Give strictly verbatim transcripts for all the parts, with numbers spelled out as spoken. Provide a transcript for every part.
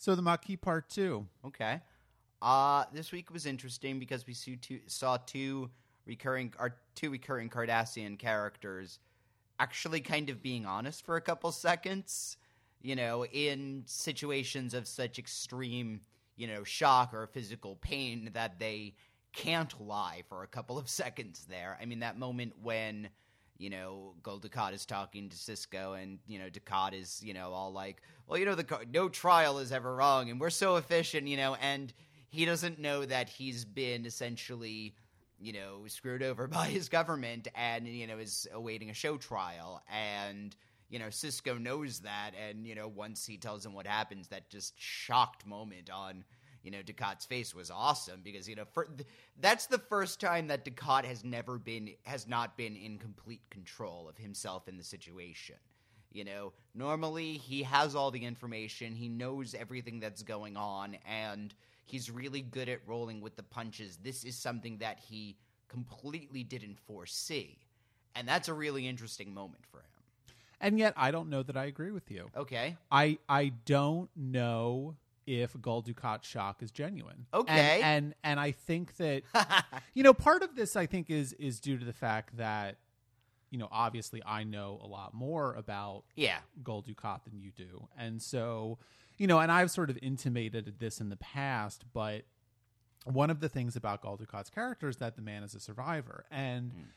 So the Maquis Part Two. Okay. Uh, this week was interesting because we see two, saw two recurring, our two recurring Cardassian characters actually kind of being honest for a couple seconds. You know, in situations of such extreme, you know, shock or physical pain that they can't lie for a couple of seconds there. I mean, that moment when, you know, Gul Dukat is talking to Sisko and, you know, Dukat is, you know, all like, well, you know, the no trial is ever wrong and we're so efficient, you know, and he doesn't know that he's been essentially, you know, screwed over by his government and, you know, is awaiting a show trial. And, you know, Sisko knows that. And, you know, once he tells him what happens, that just shocked moment on, you know, Dukat's face was awesome because, you know, for, th- that's the first time that Dukat has never been, has not been in complete control of himself in the situation. You know, normally he has all the information, he knows everything that's going on, and he's really good at rolling with the punches. This is something that he completely didn't foresee, and that's a really interesting moment for him. And yet, I don't know that I agree with you. Okay. I I don't know if Gul Dukat's shock is genuine. Okay. And and, and I think that, you know, part of this, I think, is is due to the fact that, you know, obviously I know a lot more about yeah. Gul Dukat than you do. And so, you know, and I've sort of intimated this in the past, but one of the things about Gul Dukat's character is that the man is a survivor. And, mm.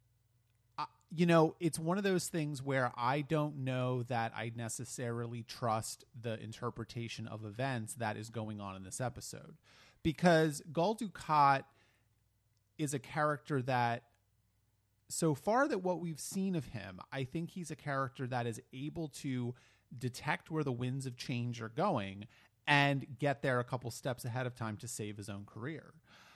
uh, you know, it's one of those things where I don't know that I necessarily trust the interpretation of events that is going on in this episode. Because Gul Dukat is a character that, so far that what we've seen of him, I think he's a character that is able to detect where the winds of change are going and get there a couple steps ahead of time to save his own career.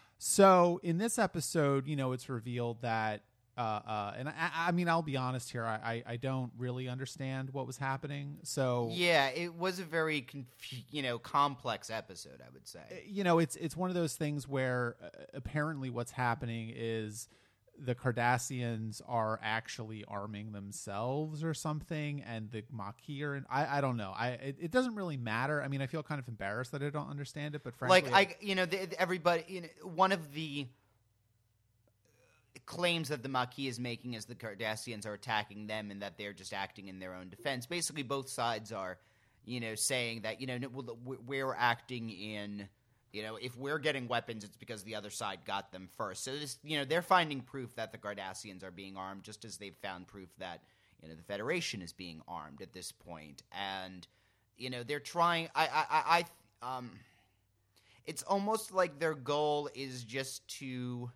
So in this episode, you know, it's revealed that, uh, uh, and I, I mean, I'll be honest here, I, I don't really understand what was happening. So yeah, it was a very, conf- you know, complex episode, I would say. You know, it's it's one of those things where uh, apparently what's happening is the Cardassians are actually arming themselves or something, and the Maquis are in, I, I don't know. I it, it doesn't really matter. I mean, I feel kind of embarrassed that I don't understand it, but frankly, like I, you know, the, everybody. You know, one of the claims that the Maquis is making is the Cardassians are attacking them, and that they're just acting in their own defense. Basically, both sides are, you know, saying that, you know, we're acting in. You know, if we're getting weapons, it's because the other side got them first. So, this, you know, they're finding proof that the Cardassians are being armed, just as they've found proof that, you know, the Federation is being armed at this point. And, you know, they're trying. I, I, I, um, it's almost like their goal is just to.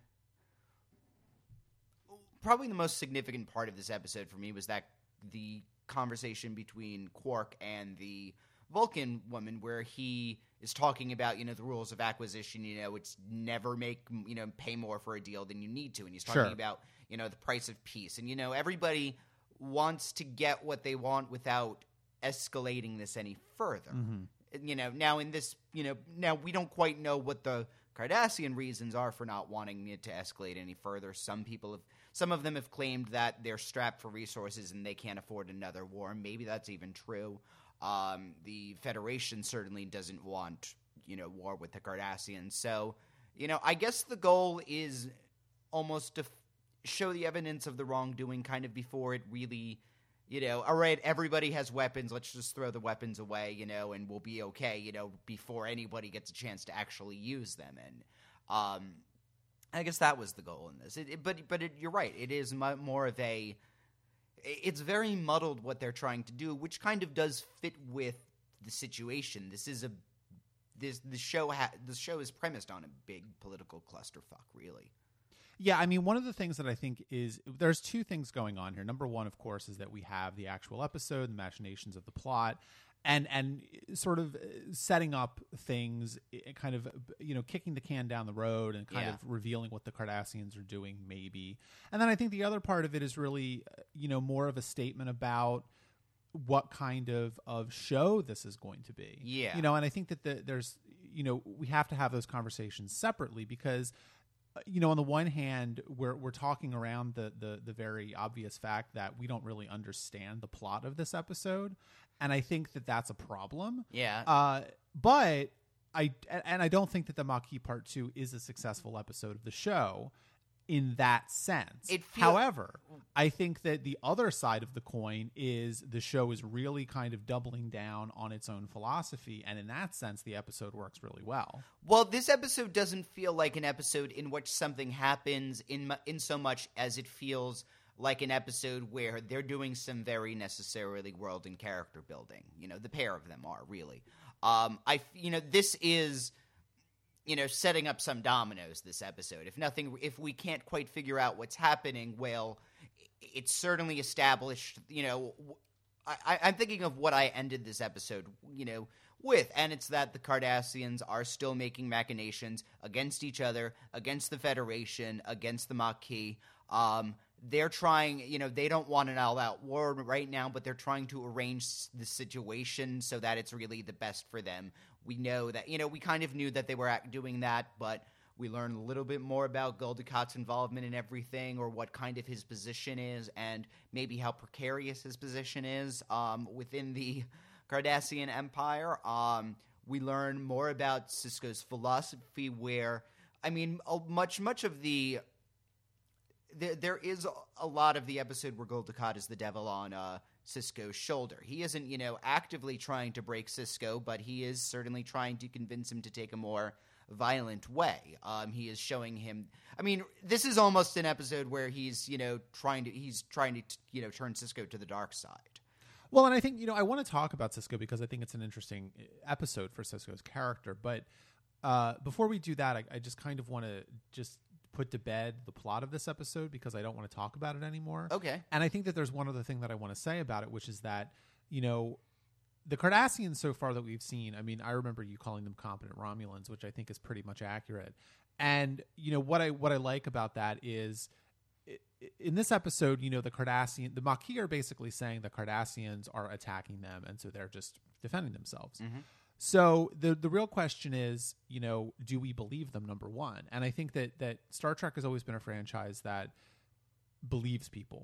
Probably the most significant part of this episode for me was that the conversation between Quark and the Vulcan woman, where he is talking about, you know, the rules of acquisition. You know, it's never make, you know, pay more for a deal than you need to. And he's talking sure. about, you know, the price of peace. And, you know, everybody wants to get what they want without escalating this any further. Mm-hmm. You know, now in this, you know, now we don't quite know what the Cardassian reasons are for not wanting it to escalate any further. Some people have, some of them have claimed that they're strapped for resources and they can't afford another war. Maybe that's even true. Um, the Federation certainly doesn't want, you know, war with the Cardassians. So, you know, I guess the goal is almost to f- show the evidence of the wrongdoing kind of before it really, you know, all right, everybody has weapons, let's just throw the weapons away, you know, and we'll be okay, you know, before anybody gets a chance to actually use them. And um, I guess that was the goal in this. It, it, but but it, you're right, it is mu- more of a... It's very muddled what they're trying to do, which kind of does fit with the situation. This is a this the show ha, the show is premised on a big political clusterfuck, really. Yeah, I mean, one of the things that I think is there's two things going on here. Number one, of course, is that we have the actual episode, the machinations of the plot, and and sort of setting up things, kind of, you know, kicking the can down the road and kind yeah. of revealing what the Cardassians are doing, maybe. And then I think the other part of it is really, you know, more of a statement about what kind of, of show this is going to be. Yeah. You know, and I think that the, there's, you know, we have to have those conversations separately because, you know, on the one hand, we're we're talking around the, the the very obvious fact that we don't really understand the plot of this episode. and I think that that's a problem. Yeah. Uh, but I and I don't think that the Maquis Part Two is a successful episode of the show in that sense. It feel- However, I think that the other side of the coin is the show is really kind of doubling down on its own philosophy, and in that sense, the episode works really well. Well, this episode doesn't feel like an episode in which something happens in mu- in so much as it feels like an episode where they're doing some very necessarily world and character building. You know, the pair of them are really. Um, I, you know, this is, you know, setting up some dominoes. This episode, if nothing, if we can't quite figure out what's happening, well, it's certainly established. You know, I, I'm thinking of what I ended this episode, you know, with, and it's that the Cardassians are still making machinations against each other, against the Federation, against the Maquis. Um, They're trying, you know, they don't want an all-out war right now, but they're trying to arrange the situation so that it's really the best for them. We know that, you know, we kind of knew that they were doing that, but we learned a little bit more about Gul Dukat's involvement in everything, or what kind of his position is, and maybe how precarious his position is um, within the Cardassian Empire. Um, we learn more about Sisko's philosophy, where, I mean, much, much of the... There, there is a lot of the episode where Gul Dukat is the devil on uh, Sisko's shoulder. He isn't, you know, actively trying to break Sisko, but he is certainly trying to convince him to take a more violent way. Um, he is showing him. I mean, this is almost an episode where he's, you know, trying to he's trying to, you know, turn Sisko to the dark side. Well, and I think, you know, I want to talk about Sisko because I think it's an interesting episode for Sisko's character. But uh, before we do that, I, I just kind of want to just put to bed the plot of this episode because I don't want to talk about it anymore. Okay. And I think that there's one other thing that I want to say about it, which is that, you know, the Cardassians so far that we've seen, I mean, I remember you calling them competent Romulans, which I think is pretty much accurate. And, you know, what I what I like about that is in this episode, you know, the Cardassian, the Maquis are basically saying the Cardassians are attacking them, and so they're just defending themselves. Mm-hmm. So the the real question is, you know, do we believe them, number one? And I think that that Star Trek has always been a franchise that believes people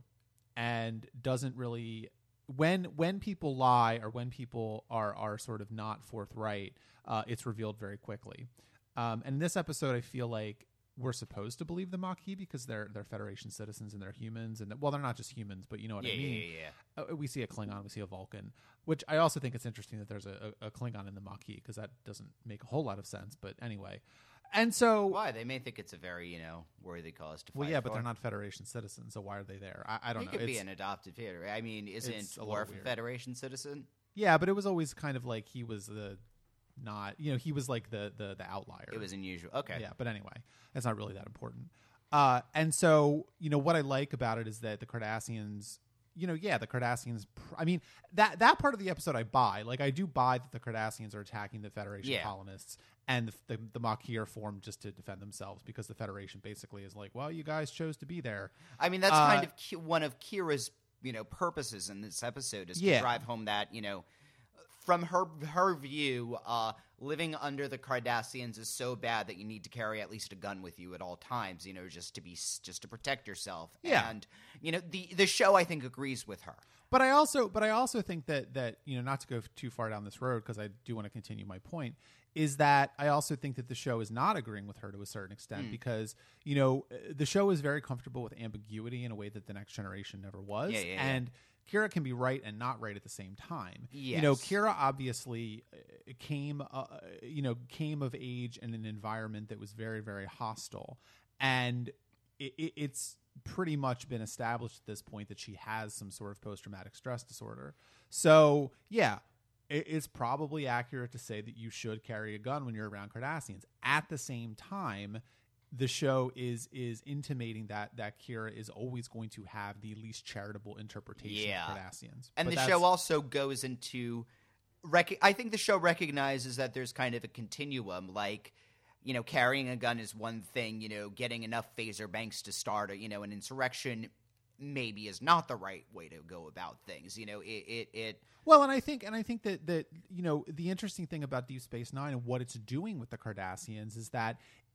and doesn't really when when people lie or when people are are sort of not forthright, uh, it's revealed very quickly. Um, and in this episode, I feel like we're supposed to believe the Maquis because they're they're Federation citizens and they're humans, and well, they're not just humans, but you know what yeah, I mean. Yeah, yeah, yeah. Uh, we see a Klingon, we see a Vulcan, which I also think it's interesting that there's a, a, a Klingon in the Maquis because that doesn't make a whole lot of sense. But anyway, and so why they may think it's a very, you know, worthy cause to fight. Well, yeah, but for. they're not Federation citizens, so why are they there? I, I don't he know. He could it's, be an adopted theater. I mean, isn't Worf a Federation citizen? Yeah, but it was always kind of like he was the. Not, you know, he was like the, the the outlier. It was unusual. Okay. Yeah, but anyway, that's not really that important. Uh, and so, you know, what I like about it is that the Cardassians, you know, yeah, the Cardassians, pr- I mean, that that part of the episode I buy. Like, I do buy that the Cardassians are attacking the Federation yeah. colonists, and the, the, the Maquis are formed just to defend themselves because the Federation basically is like, well, you guys chose to be there. I mean, that's uh, kind of ki- one of Kira's, you know, purposes in this episode is yeah. to drive home that, you know, from her her view, uh, living under the Cardassians is so bad that you need to carry at least a gun with you at all times, you know, just to be just to protect yourself. Yeah. And you know, the the show I think agrees with her. But I also, but I also think that that you know, not to go too far down this road because I do want to continue my point, is that I also think that the show is not agreeing with her to a certain extent mm. because you know the show is very comfortable with ambiguity in a way that the Next Generation never was, yeah, yeah, and. Yeah. Kira can be right and not right at the same time. Yes. You know, Kira obviously came, uh, you know, came of age in an environment that was very, very hostile, and it, it, it's pretty much been established at this point that she has some sort of post-traumatic stress disorder. So, yeah, it, it's probably accurate to say that you should carry a gun when you're around Cardassians. At the same time, the show is is intimating that that Kira is always going to have the least charitable interpretation yeah. of Cardassians. And but the show also goes into rec- I think the show recognizes that there's kind of a continuum, like, you know, carrying a gun is one thing, you know, getting enough phaser banks to start a, you know, an insurrection maybe is not the right way to go about things. You know, it it, it Well, and I think and I think that that you know, the interesting thing about Deep Space Nine and what it's doing with the Cardassians is that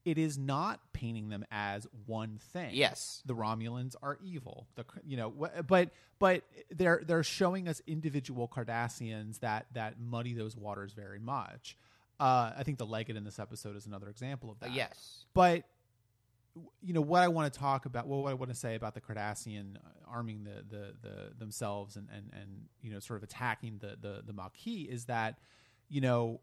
it is not painting them as one thing. Yes. The Romulans are evil. The you know, wh- but but they're they're showing us individual Cardassians that that muddy those waters very much. Uh, I think the Legate in this episode is another example of that. Uh, yes. But you know what I want to talk about, well, what I want to say about the Cardassian arming the the, the themselves and, and and you know sort of attacking the the the Maquis is that you know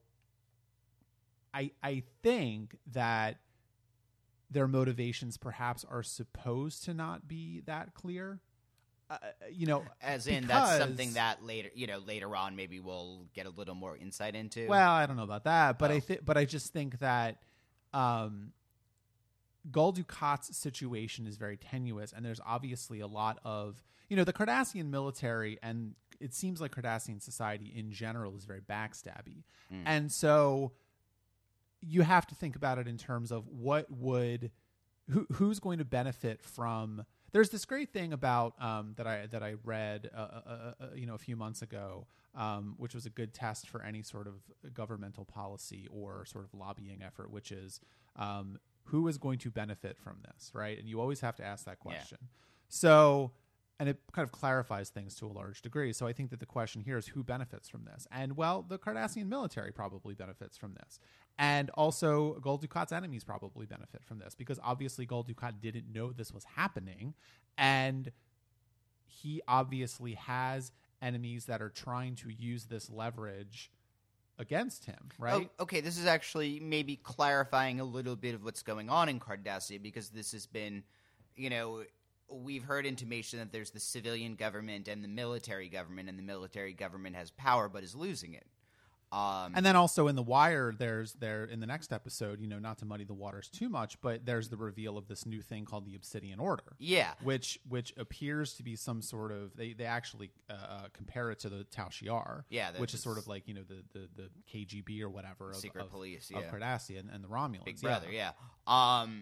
I I think that their motivations perhaps are supposed to not be that clear. Uh, you know, as in because, that's something that later, you know, later on maybe we'll get a little more insight into. Well, I don't know about that, but oh. I think, but I just think that um, Gul Dukat's situation is very tenuous, and there's obviously a lot of, you know, the Cardassian military, and it seems like Cardassian society in general is very backstabby, mm. and so you have to think about it in terms of what would, who who's going to benefit from. There's this great thing about um, that I that I read, uh, uh, uh, you know, a few months ago, um, which was a good test for any sort of governmental policy or sort of lobbying effort, which is um, who is going to benefit from this, right? And you always have to ask that question. Yeah. So, and it kind of clarifies things to a large degree. So I think that the question here is who benefits from this, and well, the Cardassian military probably benefits from this. And also, Gul Dukat's enemies probably benefit from this because obviously Gul Dukat didn't know this was happening, and he obviously has enemies that are trying to use this leverage against him, right? Oh, okay, this is actually maybe clarifying a little bit of what's going on in Cardassia because this has been, you know, we've heard intimation that there's the civilian government and the military government, and the military government has power but is losing it. Um, and then also in The Wire, there's there in the next episode, you know, not to muddy the waters too much, but there's the reveal of this new thing called the Obsidian Order. Yeah, which which appears to be some sort of they they actually uh, compare it to the Tal Shiar. Yeah, which is sort of like you know the the, the K G B or whatever of, secret of, police yeah. of Cardassia and, and the Romulans. Big Brother, yeah. yeah. Um,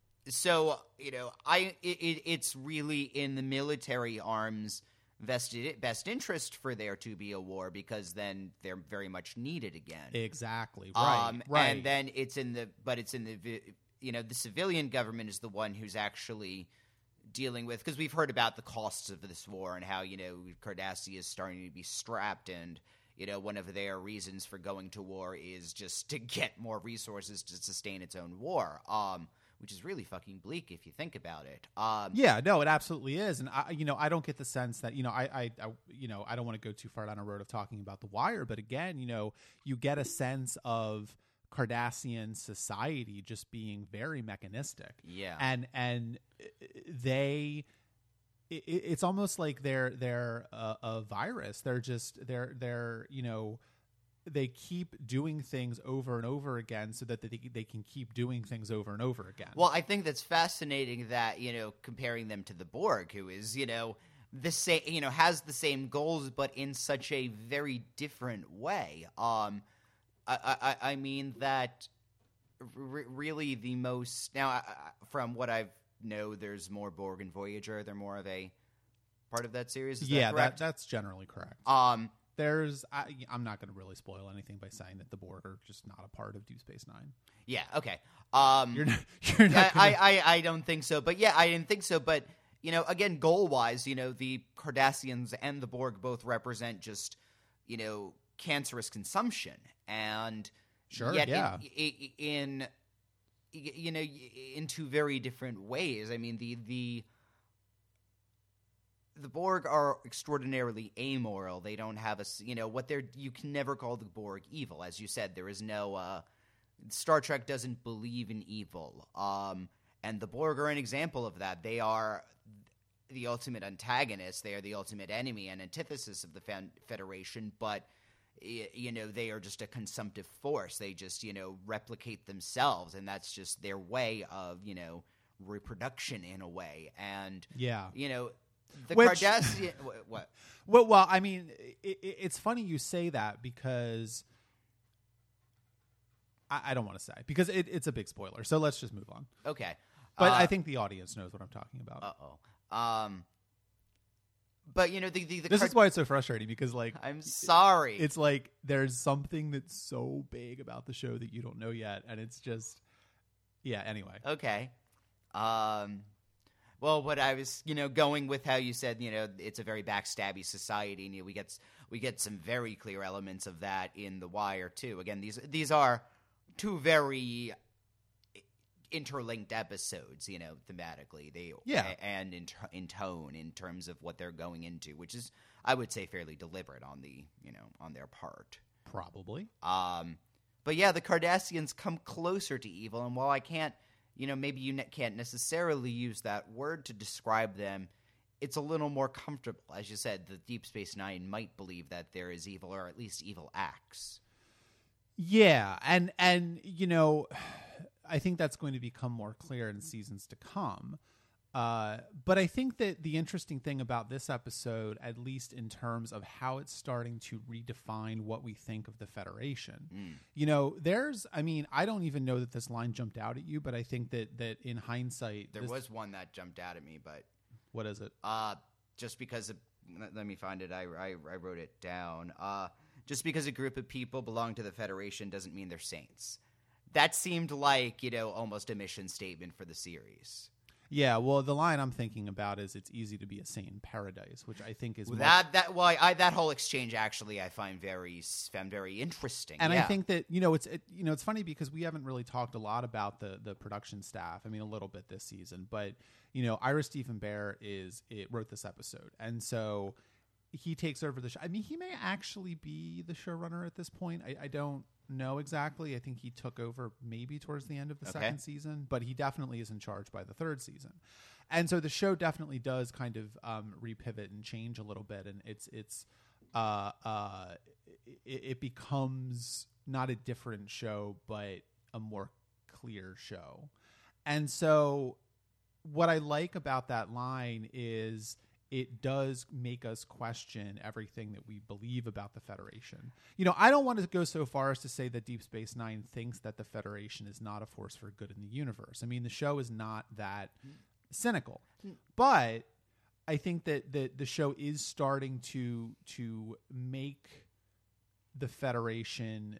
so you know, I it, it, it's really in the military arms. Vested best interest for there to be a war because then they're very much needed again. Exactly right, um, right. And then it's in the, but it's in the, you know, the civilian government is the one who's actually dealing with because we've heard about the costs of this war and how you know Cardassia is starting to be strapped and you know one of their reasons for going to war is just to get more resources to sustain its own war. Um, Which is really fucking bleak if you think about it. Um, yeah, no, it absolutely is, and I, you know, I don't get the sense that you know, I, I, I you know, I don't want to go too far down a road of talking about The Wire, but again, you know, you get a sense of Cardassian society just being very mechanistic. Yeah, and and they, it, it's almost like they're they're a, a virus. They're just they're they're you know. They keep doing things over and over again so that they, they can keep doing things over and over again. Well, I think that's fascinating that, you know, comparing them to the Borg, who is, you know, the same, you know, has the same goals, but in such a very different way. Um, I, I, I mean that r- really the most, now I, from what I know, there's more Borg and Voyager. They're more of a part of that series. Is yeah, that correct? That, that's generally correct. Um, There's, I, I'm not going to really spoil anything by saying that the Borg are just not a part of Deep Space Nine. Yeah, okay. Um, you're not, you're not I, I, I don't think so. But yeah, I didn't think so. But, you know, again, goal-wise, you know, the Cardassians and the Borg both represent just, you know, cancerous consumption. And sure, yet yeah. in, in, you know, in two very different ways. I mean, the the... The Borg are extraordinarily amoral. They don't have a, you know, what they're, you can never call the Borg evil. As you said, there is no, uh, Star Trek doesn't believe in evil. Um, and the Borg are an example of that. They are the ultimate antagonist. They are the ultimate enemy and antithesis of the Federation, but, you know, they are just a consumptive force. They just, you know, replicate themselves, and that's just their way of, you know, reproduction in a way. And, yeah. you know, the Which, Cardassian what? Well, well, I mean, it, it's funny you say that because I, I don't want to say because it, it's a big spoiler. So let's just move on. Okay, but uh, I think the audience knows what I'm talking about. Uh oh. Um, but you know the the, the this Card- is why it's so frustrating because like I'm sorry, it's like there's something that's so big about the show that you don't know yet, and it's just Yeah. Anyway. Okay. Um, well, what I was, you know, going with how you said, you know, it's a very backstabby society, and you know, we get we get some very clear elements of that in The Wire too. Again, these these are two very interlinked episodes, you know, thematically. They Yeah. and in in tone in terms of what they're going into, which is, I would say, fairly deliberate on the, you know, on their part. Probably. Um, but yeah, the Cardassians come closer to evil, and while I can't, you know, maybe you ne- can't necessarily use that word to describe them, it's a little more comfortable. As you said, the Deep Space Nine might believe that there is evil, or at least evil acts. Yeah, and and you know, I think that's going to become more clear in seasons to come. Uh, but I think that the interesting thing about this episode, at least in terms of how it's starting to redefine what we think of the Federation, Mm. you know, there's, I mean, I don't even know that this line jumped out at you, but I think that that in hindsight, There this- was one that jumped out at me, but what is it? uh, just because of, let let me find it. I, I, I wrote it down. Uh, just because a group of people belong to the Federation doesn't mean they're saints. That seemed like, you know, almost a mission statement for the series. Yeah, well, the line I'm thinking about is "It's easy to be a saint in paradise," which I think is much- That that well, I, that whole exchange actually I find very found very interesting. And yeah. I think that, you know, it's it, you know it's funny because we haven't really talked a lot about the the production staff. I mean, a little bit this season, but you know, Ira Stephen Bear is it wrote this episode, and so he takes over the show. I mean, he may actually be the showrunner at this point. I, I don't know exactly. I think he took over maybe towards the end of the Okay. second season, but he definitely is in charge by the third season. And so the show definitely does kind of um, repivot and change a little bit, and it's it's uh, uh, it, it becomes not a different show, but a more clear show. And so what I like about that line is it does make us question everything that we believe about the Federation. You know, I don't want to go so far as to say that Deep Space Nine thinks that the Federation is not a force for good in the universe. I mean, the show is not that cynical. But I think that, that the show is starting to to make the Federation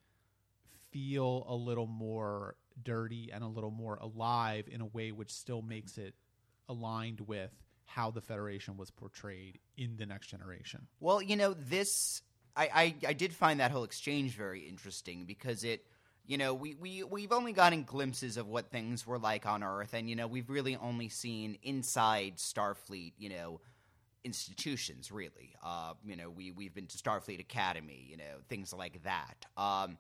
feel a little more dirty and a little more alive in a way which still makes it aligned with how the Federation was portrayed in The Next Generation. Well, you know, this I, I, I did find that whole exchange very interesting because it, you know, we, we, we've only gotten glimpses of what things were like on Earth, and, you know, we've really only seen inside Starfleet, you know, institutions, really. Uh, you know, we, we've been to Starfleet Academy, you know, things like that. Um,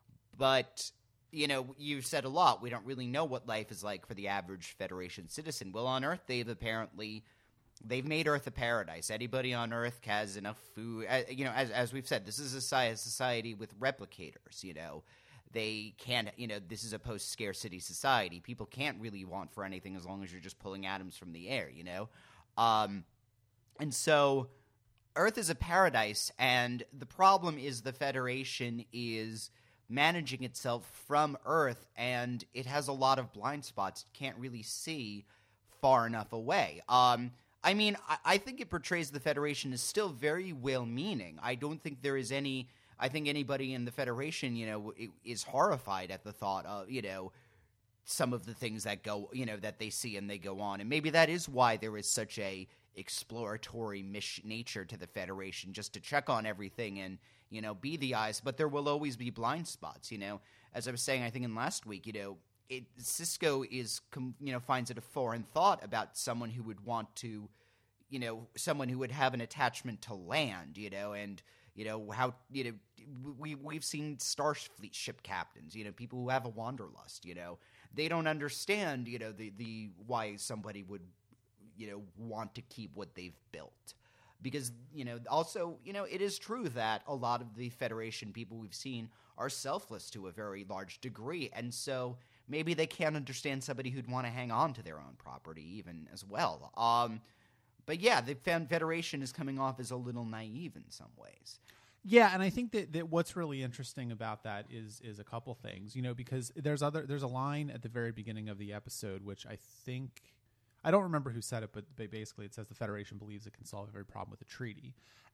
but, you know, you've said a lot. We don't really know what life is like for the average Federation citizen. Well, on Earth, they've apparently... They've made Earth a paradise. Anybody on Earth has enough food. Uh, you know, as as we've said, this is a society with replicators. You know, they can't. You know, this is a post-scarcity society. People can't really want for anything as long as you're just pulling atoms from the air. You know, um, and so Earth is a paradise, and the problem is the Federation is managing itself from Earth, and it has a lot of blind spots. It can't really see far enough away. Um, I mean, I, I think it portrays the Federation as still very well-meaning. I don't think there is any – I think anybody in the Federation, you know, is horrified at the thought of, you know, some of the things that go – you know, that they see and they go on. And maybe that is why there is such a exploratory mission nature to the Federation, just to check on everything and, you know, be the eyes. But there will always be blind spots, you know. As I was saying, I think in last week, you know, It, Cisco is, you know, finds it a foreign thought about someone who would want to, you know, someone who would have an attachment to land, you know, and, you know, how, you know, we, we've seen Starfleet ship captains, you know, people who have a wanderlust, you know, they don't understand, you know, the, the, why somebody would, you know, want to keep what they've built. Because, you know, also, you know, it is true that a lot of the Federation people we've seen are selfless to a very large degree, and so maybe they can't understand somebody who'd want to hang on to their own property even as well. Um, but yeah, the Federation is coming off as a little naive in some ways. Yeah, and I think that, that what's really interesting about that is is a couple things, you know, because there's other there's a line at the very beginning of the episode which I think I don't remember who said it, but basically it says the Federation believes it can solve every problem with a treaty.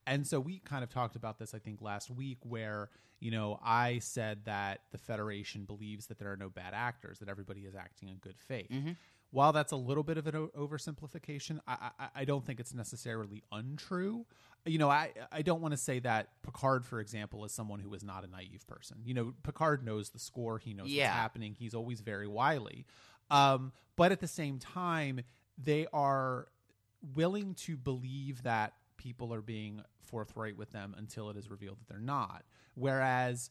and so we kind of talked about this, I think, last week, where, you know, I said that the Federation believes that there are no bad actors, that everybody is acting in good faith. Mm-hmm. While that's a little bit of an o- oversimplification, I, I, I don't think it's necessarily untrue. You know, I, I don't want to say that Picard, for example, is someone who is not a naive person. You know, Picard knows the score. He knows Yeah. what's happening. He's always very wily. Um, but at the same time, they are willing to believe that people are being forthright with them until it is revealed that they're not. Whereas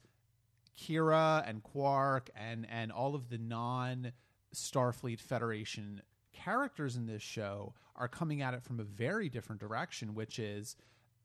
Kira and Quark and, and all of the non- Starfleet Federation characters in this show are coming at it from a very different direction, which is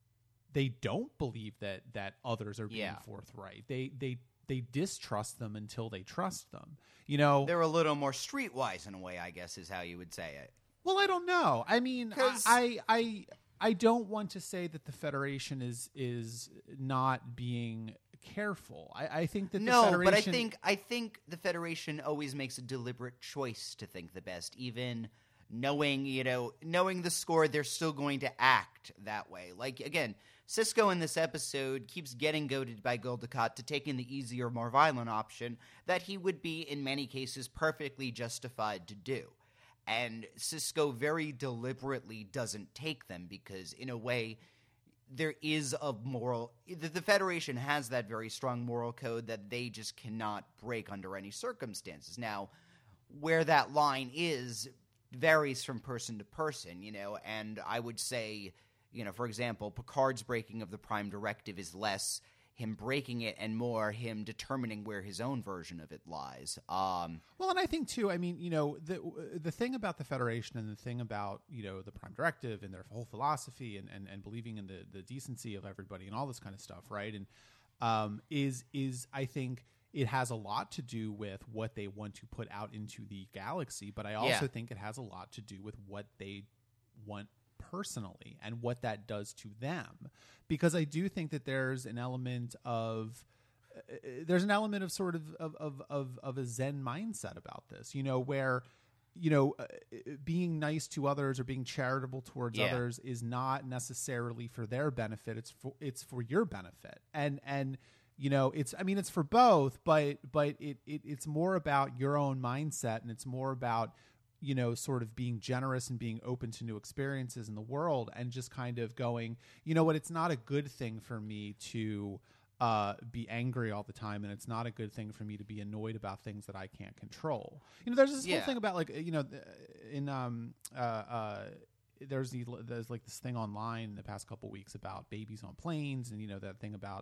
they don't believe that that others are being Yeah. forthright. They they they distrust them until they trust them. You know, They're a little more streetwise in a way, I guess, is how you would say it. well, I don't know. I mean, 'Cause- I I I don't want to say that the Federation is is not being careful. I, I think that the No, Federation, but I think I think the Federation always makes a deliberate choice to think the best, even knowing, you know, knowing the score, they're still going to act that way. Like, again, Sisko in this episode keeps getting goaded by Gul Dukat to taking the easier, more violent option that he would be, in many cases, perfectly justified to do. And Sisko very deliberately doesn't take them because, in a way, there is a moral – the, the Federation has that very strong moral code that they just cannot break under any circumstances. Now, where that line is varies from person to person, you know, and I would say, you know, for example, Picard's breaking of the Prime Directive is less him breaking it and more him determining where his own version of it lies. Um, well, and I think too, I mean, you know, the the thing about the Federation and the thing about, you know, the Prime Directive and their whole philosophy and, and, and believing in the, the decency of everybody and all this kind of stuff, right? And um, is is I think it has a lot to do with what they want to put out into the galaxy, but I also Yeah. think it has a lot to do with what they want personally and what that does to them, because I do think that there's an element of uh, there's an element of sort of of, of of of a Zen mindset about this, you know, where, you know, uh, being nice to others or being charitable towards Yeah. others is not necessarily for their benefit. It's for it's for your benefit, and and you know, it's I mean, it's for both, but but it, it it's more about your own mindset, and it's more about, you know, sort of being generous and being open to new experiences in the world, and just kind of going, you know what, it's not a good thing for me to uh, be angry all the time, and it's not a good thing for me to be annoyed about things that I can't control. You know, there's this Yeah. whole thing about, like, you know, in um uh, uh there's the there's like this thing online the past couple weeks about babies on planes, and you know that thing about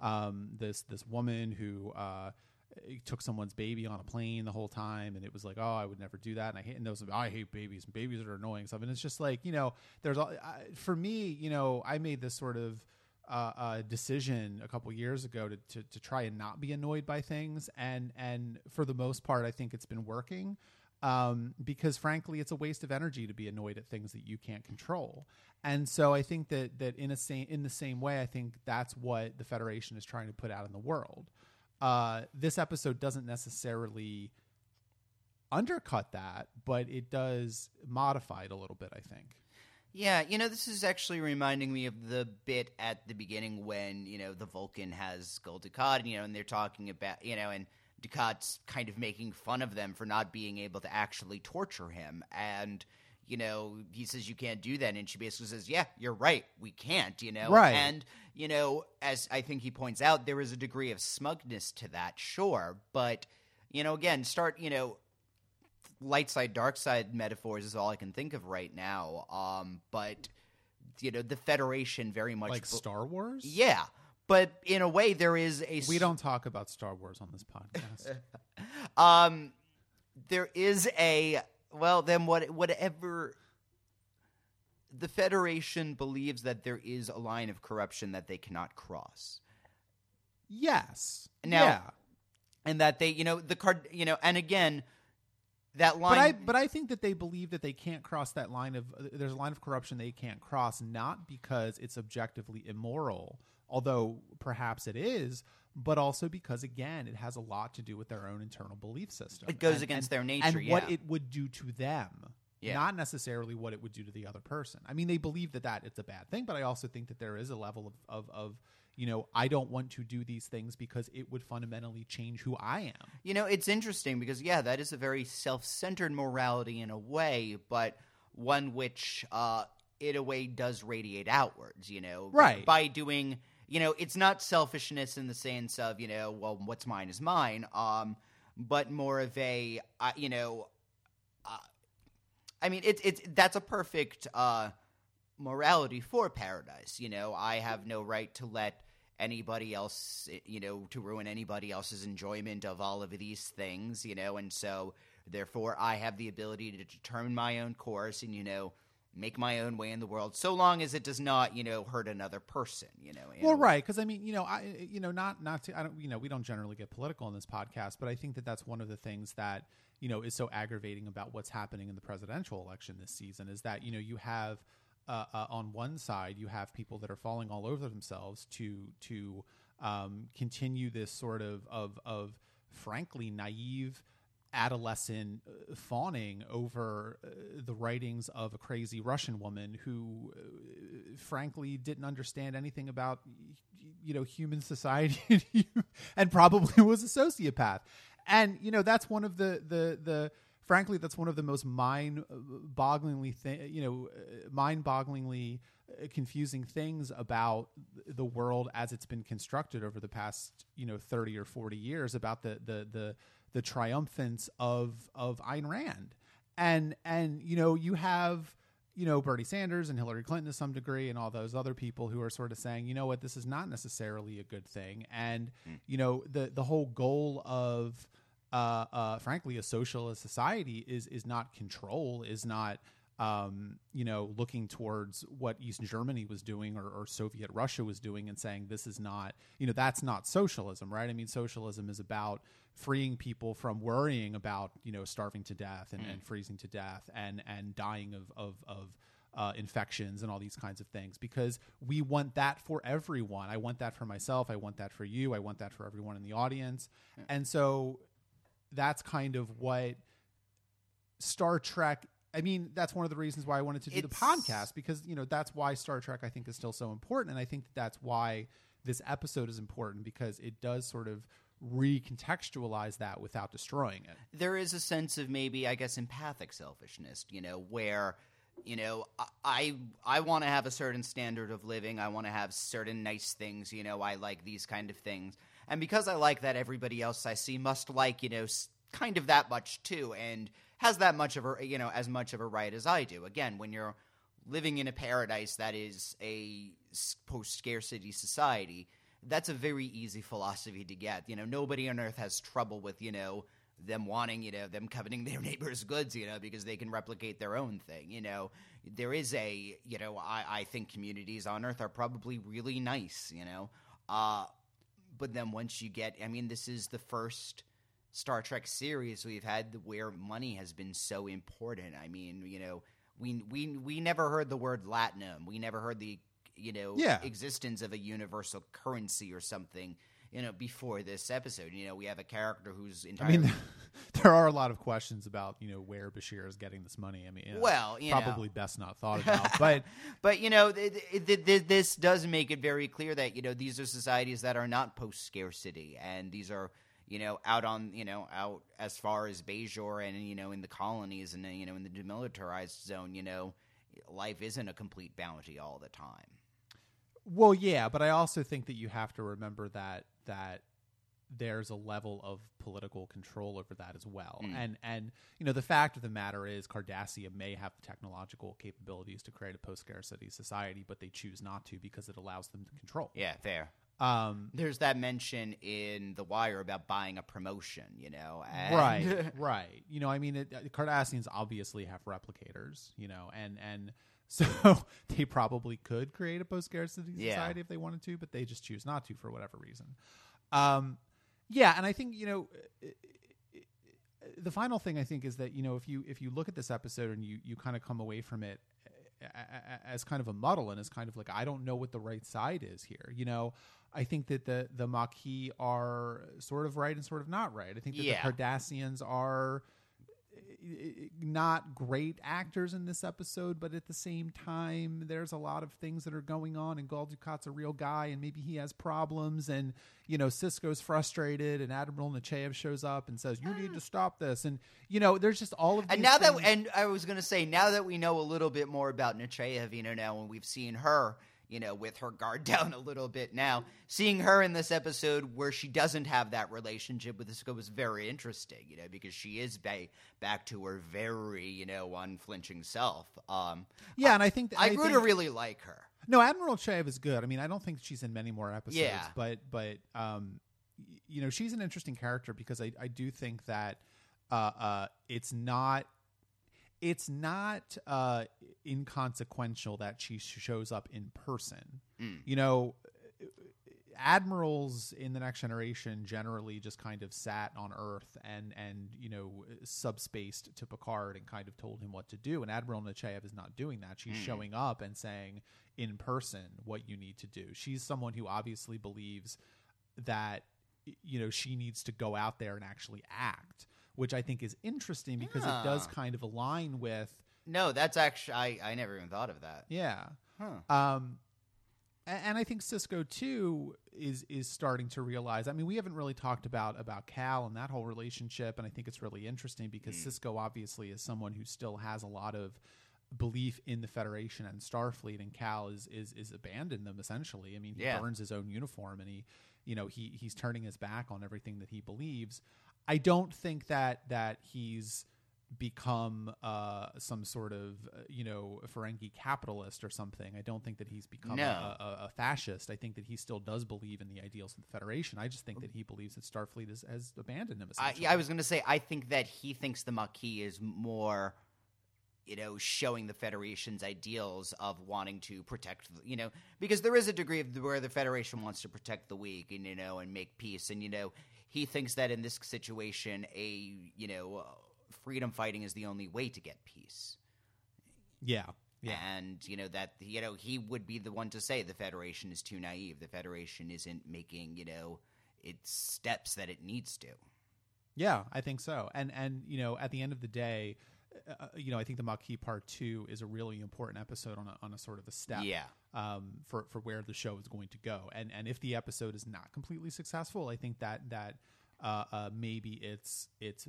um this this woman who uh took someone's baby on a plane the whole time, and it was like, oh, I would never do that, and I hate and those I hate babies, and babies are annoying stuff, and it's just like, you know, there's all I, for me, you know, I made this sort of uh, uh decision a couple years ago to, to to try and not be annoyed by things, and and for the most part I think it's been working, um because frankly it's a waste of energy to be annoyed at things that you can't control. And so I think that that in a same in the same way, I think that's what the Federation is trying to put out in the world. Uh, this episode doesn't necessarily undercut that, but it does modify it a little bit, I think. Yeah, you know, this is actually reminding me of the bit at the beginning when, you know, the Vulcan has Gul Dukat, you know, and they're talking about, you know, and Dukat's kind of making fun of them for not being able to actually torture him. And, you know, he says, you can't do that. And she basically says, yeah, you're right. We can't, you know. Right. And, you know, as I think he points out, there is a degree of smugness to that, sure. But, you know, again, start, you know, light side, dark side metaphors is all I can think of right now. Um, but, you know, the Federation very much. Like bo- Star Wars? Yeah. But in a way, there is a. We don't talk about Star Wars on this podcast. um, there is a. Well, then what? Whatever. The Federation believes that there is a line of corruption that they cannot cross. Yes. Now, yeah. And that they, you know, the card, you know, and again, that line. But I, but I think that they believe that they can't cross that line of. Uh, there's a line of corruption they can't cross, not because it's objectively immoral, although perhaps it is, but also because, again, it has a lot to do with their own internal belief system. It goes and, against and, their nature, and yeah. what it would do to them. Yeah. not necessarily what it would do to the other person. I mean, they believe that that it's a bad thing, but I also think that there is a level of, of, of you know, I don't want to do these things because it would fundamentally change who I am. You know, it's interesting because, yeah, that is a very self-centered morality in a way, but one which, uh, in a way, does radiate outwards, you know? Right. By doing, you know, it's not selfishness in the sense of, you know, well, what's mine is mine, um, but more of a, uh, you know, uh, I mean, it's it's that's a perfect uh, morality for paradise, you know? I have no right to let anybody else, you know, to ruin anybody else's enjoyment of all of these things, you know, and so therefore I have the ability to determine my own course and, you know, make my own way in the world, so long as it does not, you know, hurt another person, you know. Well, right, because I mean, you know, I, you know, not not to, I don't, you know, we don't generally get political in this podcast, but I think that that's one of the things that, you know, is so aggravating about what's happening in the presidential election this season is that, you know, you have. Uh, uh, on one side, you have people that are falling all over themselves to to um, continue this sort of of, of frankly naive adolescent uh, fawning over uh, the writings of a crazy Russian woman who, uh, frankly, didn't understand anything about you know human society and probably was a sociopath. And you know that's one of the the the. Frankly, that's one of the most mind-bogglingly, th- you know, mind-bogglingly confusing things about the world as it's been constructed over the past, you know, thirty or forty years about the the the, the triumphance of of Ayn Rand, and and you know you have you know Bernie Sanders and Hillary Clinton to some degree, and all those other people who are sort of saying, you know what, this is not necessarily a good thing, and mm. you know the the whole goal of Uh, uh, frankly, a socialist society is is not control, is not um, you know looking towards what East Germany was doing or, or Soviet Russia was doing and saying this is not you know that's not socialism, right? I mean, socialism is about freeing people from worrying about you know starving to death and, mm. and freezing to death and and dying of of, of uh, infections and all these kinds of things, because we want that for everyone. I want that for myself. I want that for you. I want that for everyone in the audience, yeah. and so. That's kind of what Star Trek. I mean, that's one of the reasons why I wanted to do it's, the podcast, because, you know, that's why Star Trek, I think, is still so important. And I think that that's why this episode is important, because it does sort of recontextualize that without destroying it. There is a sense of maybe, I guess, empathic selfishness, you know, where, you know, I I want to have a certain standard of living. I want to have certain nice things. You know, I like these kind of things. And because I like that, everybody else I see must like, you know, kind of that much too, and has that much of a, you know, as much of a right as I do. Again, when you're living in a paradise that is a post-scarcity society, that's a very easy philosophy to get. You know, nobody on earth has trouble with, you know, them wanting, you know, them coveting their neighbor's goods, you know, because they can replicate their own thing. You know, there is a, you know, I, I think communities on earth are probably really nice, you know, uh, but then once you get, I mean, this is the first Star Trek series we've had where money has been so important. I mean, you know, we we we never heard the word latinum. We never heard the, you know, yeah. existence of a universal currency or something, you know, before this episode. You know, we have a character who's entirely... I mean, there are a lot of questions about, you know, where Bashir is getting this money. I mean, you know, well, you probably know. best not thought about. But, but you know, th- th- th- this does make it very clear that, you know, these are societies that are not post-scarcity, and these are, you know, out on, you know, out as far as Bajor and, you know, in the colonies and, you know, in the demilitarized zone, you know, life isn't a complete bounty all the time. Well, yeah, but I also think that you have to remember that that there's a level of political control over that as well. Mm. And, and you know, the fact of the matter is Cardassia may have the technological capabilities to create a post-scarcity society, but they choose not to because it allows them to control. Yeah, fair. Um, There's that mention in The Wire about buying a promotion, you know. And right, right. You know, I mean, it, Cardassians obviously have replicators, you know, and, and so they probably could create a post-scarcity society yeah. if they wanted to, but they just choose not to for whatever reason. Um, yeah, and I think, you know, the final thing I think is that, you know, if you if you look at this episode and you, you kind of come away from it as kind of a muddle and as kind of like, I don't know what the right side is here, you know, I think that the, the Maquis are sort of right and sort of not right. I think that yeah. the Cardassians are, not great actors in this episode, but at the same time, there's a lot of things that are going on, and Gul Dukat's a real guy, and maybe he has problems, and, you know, Sisko's frustrated, and Admiral Nechayev shows up and says, you need to stop this. And, you know, there's just all of these And now things. that, and I was going to say, now that we know a little bit more about Nechayev, you know, now when we've seen her, you know, with her guard down a little bit now, seeing her in this episode where she doesn't have that relationship with Sisko was very interesting, you know, because she is ba- back to her very, you know, unflinching self. Um, yeah, and I think I, I grew think, to really like her. No, Admiral Nechayev is good. I mean, I don't think she's in many more episodes, Yeah. but but um, y- you know, she's an interesting character because I I do think that uh uh it's not. It's not uh, inconsequential that she shows up in person. Mm. You know, admirals in the Next Generation generally just kind of sat on Earth and, and you know, subspaced to Picard and kind of told him what to do. And Admiral Nechayev is not doing that. She's mm. showing up and saying in person what you need to do. She's someone who obviously believes that, you know, she needs to go out there and actually act, which I think is interesting because yeah. it does kind of align with. No, that's actually, I, I never even thought of that. Yeah. Huh. Um, and, and I think Sisko too is, is starting to realize, I mean, we haven't really talked about, about Cal and that whole relationship. And I think it's really interesting because mm. Sisko obviously is someone who still has a lot of belief in the Federation and Starfleet, and Cal is, is, is abandoned them essentially. I mean, he yeah. burns his own uniform and he, you know, he, he's turning his back on everything that he believes. I don't think that that he's become uh, some sort of, uh, you know, Ferengi capitalist or something. I don't think that he's become no. a, a, a fascist. I think that he still does believe in the ideals of the Federation. I just think that he believes that Starfleet is, has abandoned him. I, yeah, I was going to say, I think that he thinks the Maquis is more, you know, showing the Federation's ideals of wanting to protect, you know, because there is a degree of where the Federation wants to protect the weak and, you know, and make peace. And, you know, he thinks that in this situation, a, you know, uh, freedom fighting is the only way to get peace. Yeah. Yeah. And, you know, that, you know, he would be the one to say the Federation is too naive. The Federation isn't making, you know, its steps that it needs to. Yeah, I think so. And, and you know, at the end of the day, uh, you know, I think the Maquis Part Two is a really important episode on a, on a sort of a step, yeah, um, for for where the show is going to go. And and if the episode is not completely successful, I think that that uh, uh, maybe it's it's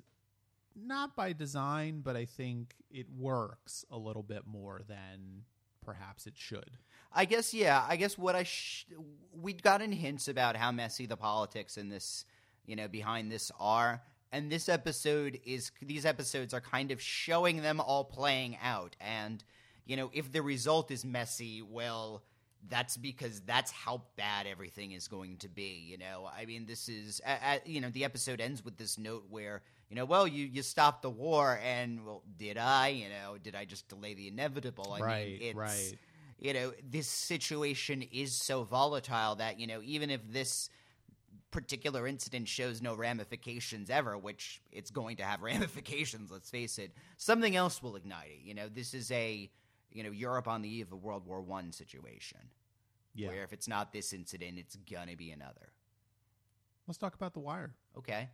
not by design, but I think it works a little bit more than perhaps it should. I guess, yeah. I guess what I sh- we'd gotten hints about how messy the politics in this, you know, behind this are. And this episode is, these episodes are kind of showing them all playing out. And, you know, if the result is messy, well, that's because that's how bad everything is going to be, you know? I mean, this is, uh, uh, you know, the episode ends with this note where, you know, well, you, you stopped the war, and, well, did I? You know, did I just delay the inevitable? I right, mean, it's, right. you know, this situation is so volatile that, you know, even if this particular incident shows no ramifications ever, which it's going to have ramifications, let's face it, something else will ignite it. You know, this is a, you know, Europe on the eve of World War One situation. Yeah. Where if it's not this incident, it's gonna be another. Let's talk about The Wire. Okay.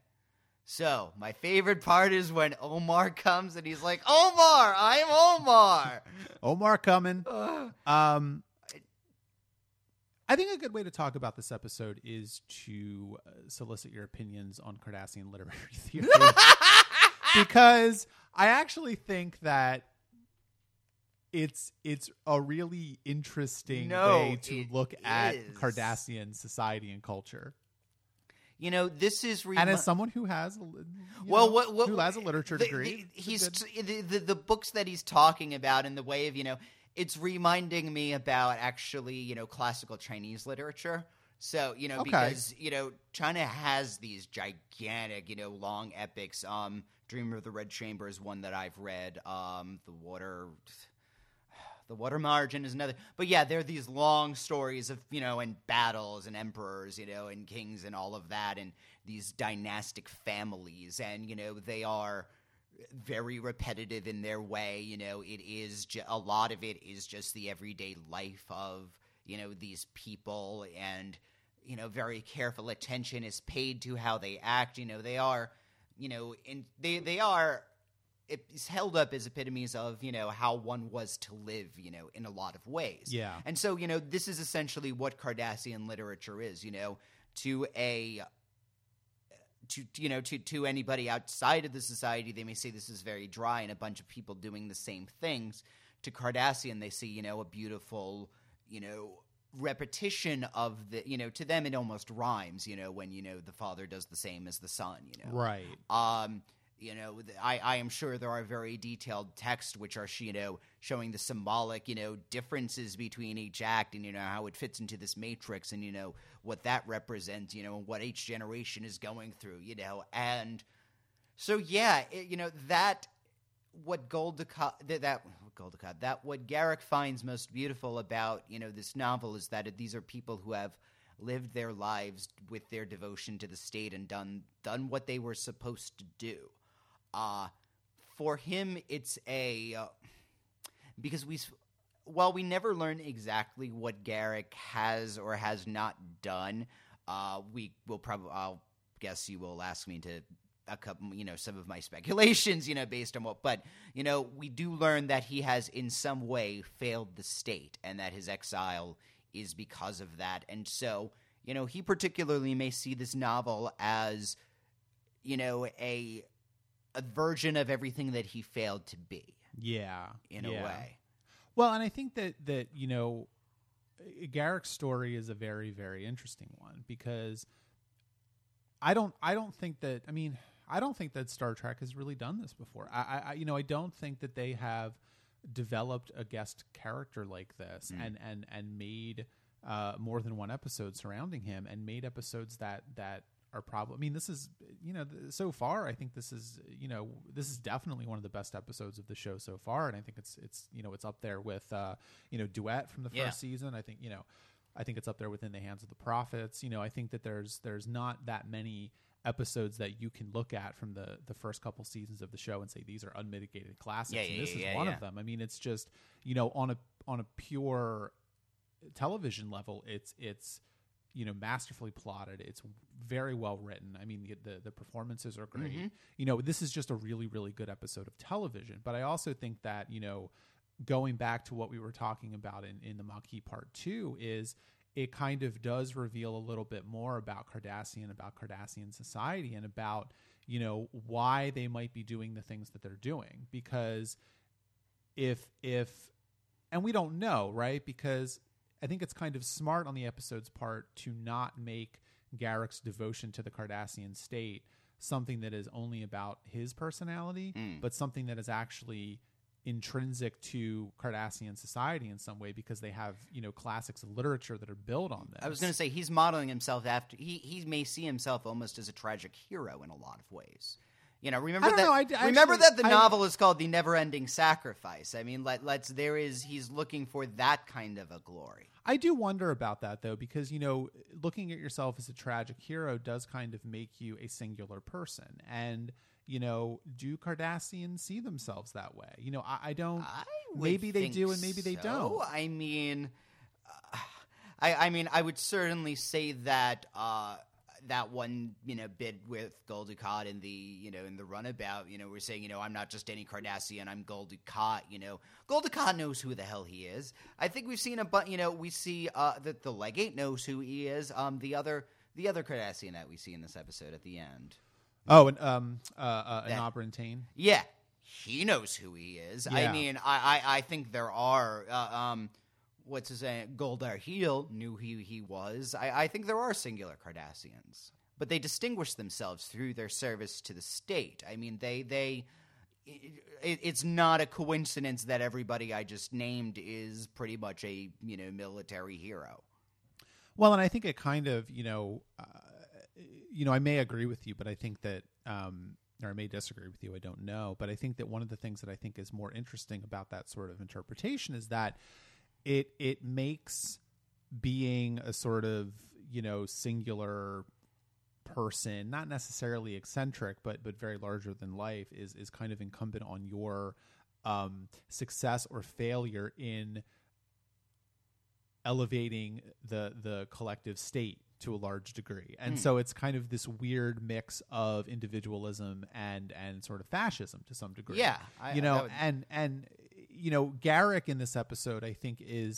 So, my favorite part is when Omar comes and he's like, Omar, I'm Omar. Omar coming. um, I think a good way to talk about this episode is to uh, solicit your opinions on Cardassian literary theory. Because I actually think that it's it's a really interesting no, way to look at is. Cardassian society and culture. You know, this is remi- and as someone who has, a, you well, know, what, what, who has a literature the, degree, the, he's good... the, the the books that he's talking about in the way of, you know, it's reminding me about actually, you know, classical Chinese literature. So, you know, okay. because, you know, China has these gigantic, you know, long epics. Um, Dreamer of the Red Chamber is one that I've read. Um, the Water... The Water Margin is another. But yeah, there are these long stories of, you know, and battles and emperors, you know, and kings and all of that, and these dynastic families. And, you know, they are very repetitive in their way. You know, it is ju- a lot of it is just the everyday life of, you know, these people, and, you know, very careful attention is paid to how they act. You know, they are, you know, in, they they are it's held up as epitomes of, you know, how one was to live, you know, in a lot of ways. Yeah. And so, you know, this is essentially what Cardassian literature is, you know, to a to you know to to anybody outside of the society, they may say this is very dry and a bunch of people doing the same things. To Cardassian, they see, you know, a beautiful, you know, repetition of the, you know, to them it almost rhymes, you know, when, you know, the father does the same as the son, you know. Right. Um, you know, I, I am sure there are very detailed texts which are, you know, showing the symbolic, you know, differences between each act and, you know, how it fits into this matrix and, you know, what that represents, you know, what each generation is going through, you know. And so, yeah, it, you know, that, what Goldacott, that, that Goldacott, that what Garak finds most beautiful about, you know, this novel is that these are people who have lived their lives with their devotion to the state and done done what they were supposed to do. Uh, for him, it's a uh, because we, while we never learn exactly what Garak has or has not done, uh, we will probably. I'll guess you will ask me to a couple, you know, some of my speculations, you know, based on what. But you know, we do learn that he has in some way failed the state, and that his exile is because of that. And so, you know, he particularly may see this novel as, you know, a. a version of everything that he failed to be. Yeah. In yeah. a way. Well, and I think that, that, you know, Garak's story is a very, very interesting one because I don't, I don't think that, I mean, I don't think that Star Trek has really done this before. I, I you know, I don't think that they have developed a guest character like this mm. and, and, and made uh, more than one episode surrounding him and made episodes that, that, are probably, I mean, this is, you know, th- so far, I think this is, you know, this is definitely one of the best episodes of the show so far. And I think it's, it's, you know, it's up there with, uh, you know, Duet from the first yeah. season. I think, you know, I think it's up there within the Hands of the Prophets. You know, I think that there's, there's not that many episodes that you can look at from the, the first couple seasons of the show and say, these are unmitigated classics. Yeah, and yeah, this yeah, is one yeah. of them. I mean, it's just, you know, on a, on a pure television level, it's, it's, you know, masterfully plotted. It's very well written. I mean, the the, the performances are great. Mm-hmm. You know, this is just a really, really good episode of television. But I also think that, you know, going back to what we were talking about in, in the Maquis Part Two is it kind of does reveal a little bit more about Cardassian, about Cardassian society, and about, you know, why they might be doing the things that they're doing. Because if if and we don't know, right? Because I think it's kind of smart on the episode's part to not make Garak's devotion to the Cardassian state something that is only about his personality, mm. but something that is actually intrinsic to Cardassian society in some way, because they have, you know, classics of literature that are built on this. I was going to say, he's modeling himself after, he, he may see himself almost as a tragic hero in a lot of ways. You know, remember I don't that. know, I, I remember actually, that the I, novel is called "The Never-Ending Sacrifice." I mean, let, let's. There is. He's looking for that kind of a glory. I do wonder about that, though, because, you know, looking at yourself as a tragic hero does kind of make you a singular person. And, you know, do Cardassians see themselves that way? You know, I, I don't. I maybe they do, and maybe so. they don't. I mean, uh, I, I mean, I would certainly say that. Uh, that one, you know, bit with Goldacott in the, you know, in the runabout, you know, we're saying, you know, I'm not just any Cardassian, I'm Goldacott, you know. Goldacott knows who the hell he is. I think we've seen a but, you know, we see uh, that the Legate knows who he is. Um, the other, the other Cardassian that we see in this episode at the end. Oh, and um, uh, uh, an That- Oberyn Tane. Yeah, he knows who he is. I Yeah. mean, I, I, I think there are, uh, um, what's his name? Goldar Heel knew who he was. I, I think there are singular Cardassians, but they distinguish themselves through their service to the state. I mean, they they. It, it's not a coincidence that everybody I just named is pretty much a, you know, military hero. Well, and I think it kind of, you know, uh, you know, I may agree with you, but I think that, um, or I may disagree with you. I don't know, but I think that one of the things that I think is more interesting about that sort of interpretation is that it it makes being a sort of, you know, singular person, not necessarily eccentric, but but very larger than life, is is kind of incumbent on your um, success or failure in elevating the the collective state to a large degree. And mm. so it's kind of this weird mix of individualism and and sort of fascism to some degree. Yeah. I, you know, would... and and you know, Garak in this episode I think is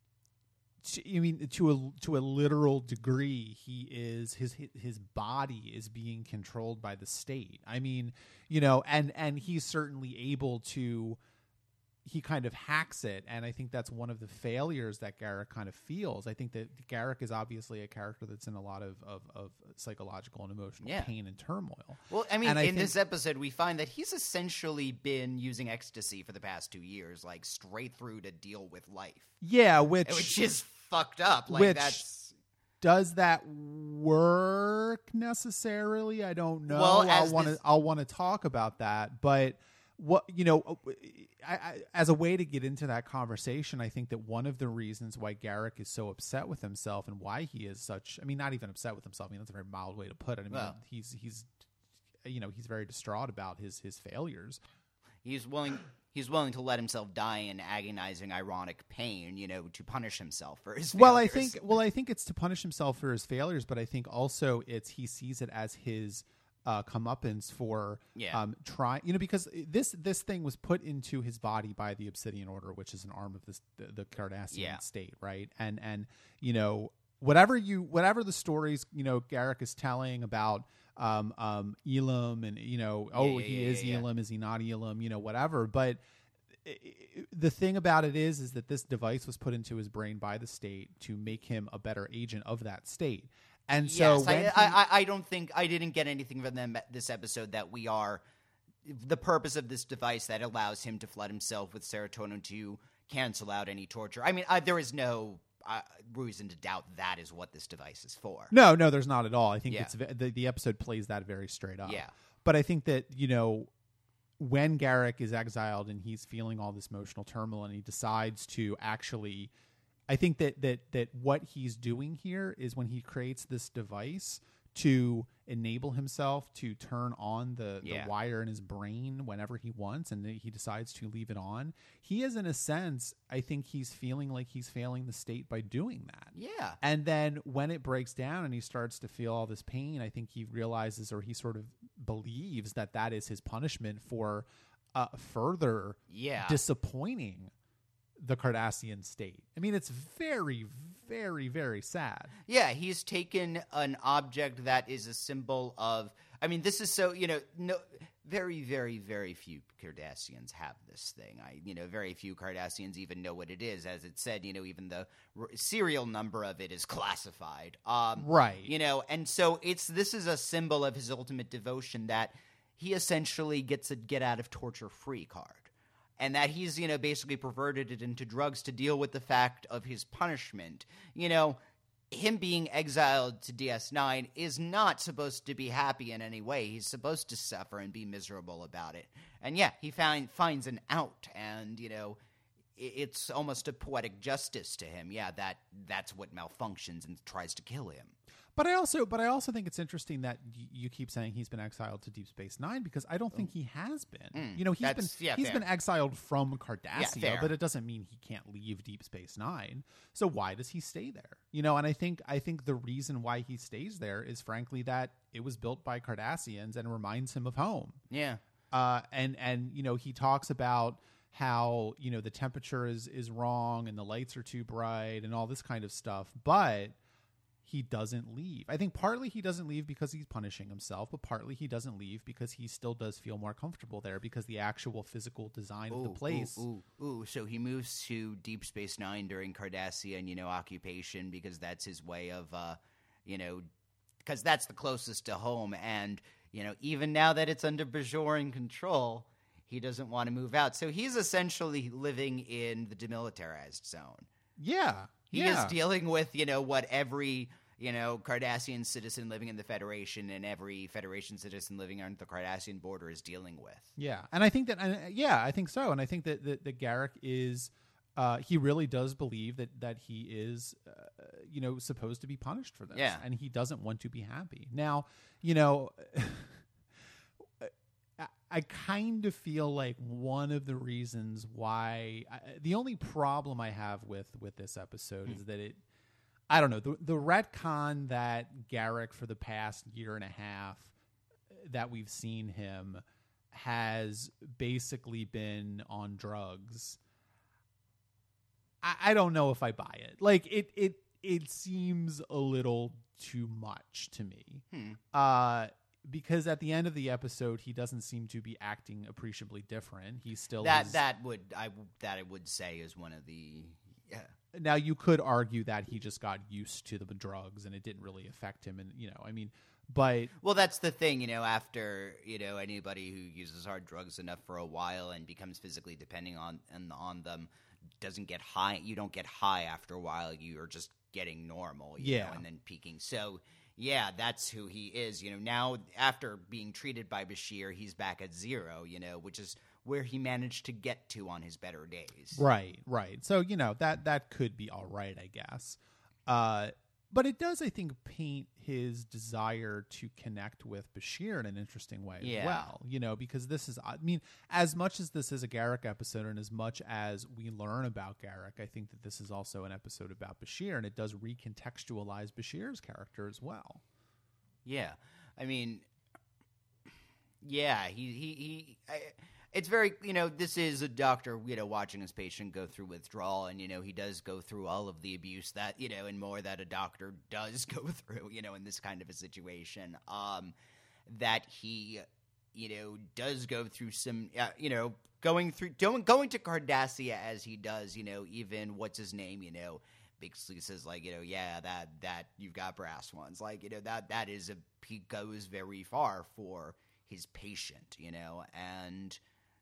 I mean to a to a literal degree he is his his body is being controlled by the state. I mean, you know, and and he's certainly able to he kind of hacks it, and I think that's one of the failures that Garak kind of feels. I think that Garak is obviously a character that's in a lot of, of, of psychological and emotional yeah. pain and turmoil. Well, I mean, and in I think, this episode, we find that he's essentially been using ecstasy for the past two years, like straight through to deal with life. Yeah, which which is fucked up. Like which, that's does that work necessarily? I don't know. Well, I'll want to this... I'll want to talk about that, but. What you know, I, I, as a way to get into that conversation, I think that one of the reasons why Garak is so upset with himself and why he is such—I mean, not even upset with himself. I mean, that's a very mild way to put it. I mean, well, he's he's, you know, he's very distraught about his his failures. He's willing. He's willing to let himself die in agonizing, ironic pain, you know, to punish himself for his failures. Well, I think. Well, I think it's to punish himself for his failures, but I think also it's he sees it as his. Uh, comeuppance for yeah. um, try you know because this this thing was put into his body by the Obsidian Order, which is an arm of this the, the Cardassian yeah. state, right? And and you know whatever you whatever the stories you know Garak is telling about um, um, Elam and you know yeah, oh yeah, he yeah, is yeah, Elam, yeah. is he not Elam? You know whatever, but. The thing about it is, is that this device was put into his brain by the state to make him a better agent of that state. And so yes, when I, he, I, I don't think I didn't get anything from them this episode that we are the purpose of this device that allows him to flood himself with serotonin to cancel out any torture. I mean, I, there is no uh, reason to doubt that is what this device is for. No, no, there's not at all. I think yeah. it's the, the episode plays that very straight up. Yeah. But I think that, you know, when Garak is exiled and he's feeling all this emotional turmoil and he decides to actually I think that that that what he's doing here is when he creates this device to enable himself to turn on the, yeah. the wire in his brain whenever he wants, and he decides to leave it on. He is, in a sense, I think he's feeling like he's failing the state by doing that. Yeah. And then when it breaks down and he starts to feel all this pain, I think he realizes, or he sort of believes, that that is his punishment for uh, further yeah. disappointing the Cardassian state. I mean, it's very, very, very sad. Yeah, he's taken an object that is a symbol of, I mean, this is so, you know, no, very, very, very few Cardassians have this thing. I, you know, very few Cardassians even know what it is. As it said, you know, even the r- serial number of it is classified. Um, right. You know, and so it's, this is a symbol of his ultimate devotion, that he essentially gets a get out of torture free card. And that he's, you know, basically perverted it into drugs to deal with the fact of his punishment. You know, him being exiled to D S nine is not supposed to be happy in any way. He's supposed to suffer and be miserable about it. And yeah, he find, finds an out, and, you know, it, it's almost a poetic justice to him. Yeah, that that's what malfunctions and tries to kill him. But I also, but I also think it's interesting that y- you keep saying he's been exiled to Deep Space Nine, because I don't think he has been. Mm, you know, he's been yeah, he's fair. been exiled from Cardassia, Yeah, but it doesn't mean he can't leave Deep Space Nine. So why does he stay there? You know, and I think I think the reason why he stays there is, frankly, that it was built by Cardassians and reminds him of home. Yeah. Uh, and and you know, he talks about how, you know, the temperature is is wrong and the lights are too bright and all this kind of stuff, but he doesn't leave. I think partly he doesn't leave because he's punishing himself, but partly he doesn't leave because he still does feel more comfortable there, because the actual physical design ooh, of the place. Ooh, ooh, ooh. So he moves to Deep Space Nine during Cardassian, you know, occupation, because that's his way of, uh, you know, because that's the closest to home. And, you know, even now that it's under Bajoran control, he doesn't want to move out. So he's essentially living in the demilitarized zone. Yeah. He yeah. is dealing with, you know, what every, you know, Cardassian citizen living in the Federation and every Federation citizen living on the Cardassian border is dealing with. Yeah. And I think that, uh, yeah, I think so. And I think that, that, that Garak is, uh, he really does believe that, that he is, uh, you know, supposed to be punished for this. Yeah. And he doesn't want to be happy. Now, you know, I, I kind of feel like one of the reasons why, I, the only problem I have with, with this episode mm. is that it, I don't know, the, the retcon that Garak for the past year and a half that we've seen him has basically been on drugs. I, I don't know if I buy it. Like it, it, it seems a little too much to me. Hmm. Uh, because at the end of the episode, he doesn't seem to be acting appreciably different. He's still that his, that would I that I would say is one of the yeah. Now you could argue that he just got used to the drugs and it didn't really affect him, and you know, I mean, but well, that's the thing, you know. After you know anybody who uses hard drugs enough for a while and becomes physically depending on and on them doesn't get high. You don't get high after a while. You are just getting normal, you yeah, know, and then peaking. So. Yeah, that's who he is. You know, now after being treated by Bashir, he's back at zero, you know, which is where he managed to get to on his better days. Right, right. So, you know, that that could be all right, I guess. Uh, but it does, I think, paint his desire to connect with Bashir in an interesting way yeah. as well. You know, because this is, I mean, as much as this is a Garak episode and as much as we learn about Garak, I think that this is also an episode about Bashir, and it does recontextualize Bashir's character as well. Yeah. I mean, yeah, he, he, he, I, it's very, you know, this is a doctor, you know, watching his patient go through withdrawal, and, you know, he does go through all of the abuse that, you know, and more that a doctor does go through, you know, in this kind of a situation, um, that he, you know, does go through some, uh, you know, going through, going, going to Cardassia as he does, you know, even, what's his name, you know, basically says, like, you know, yeah, that, that, you've got brass ones, like, you know, that, that is a, he goes very far for his patient, you know, and,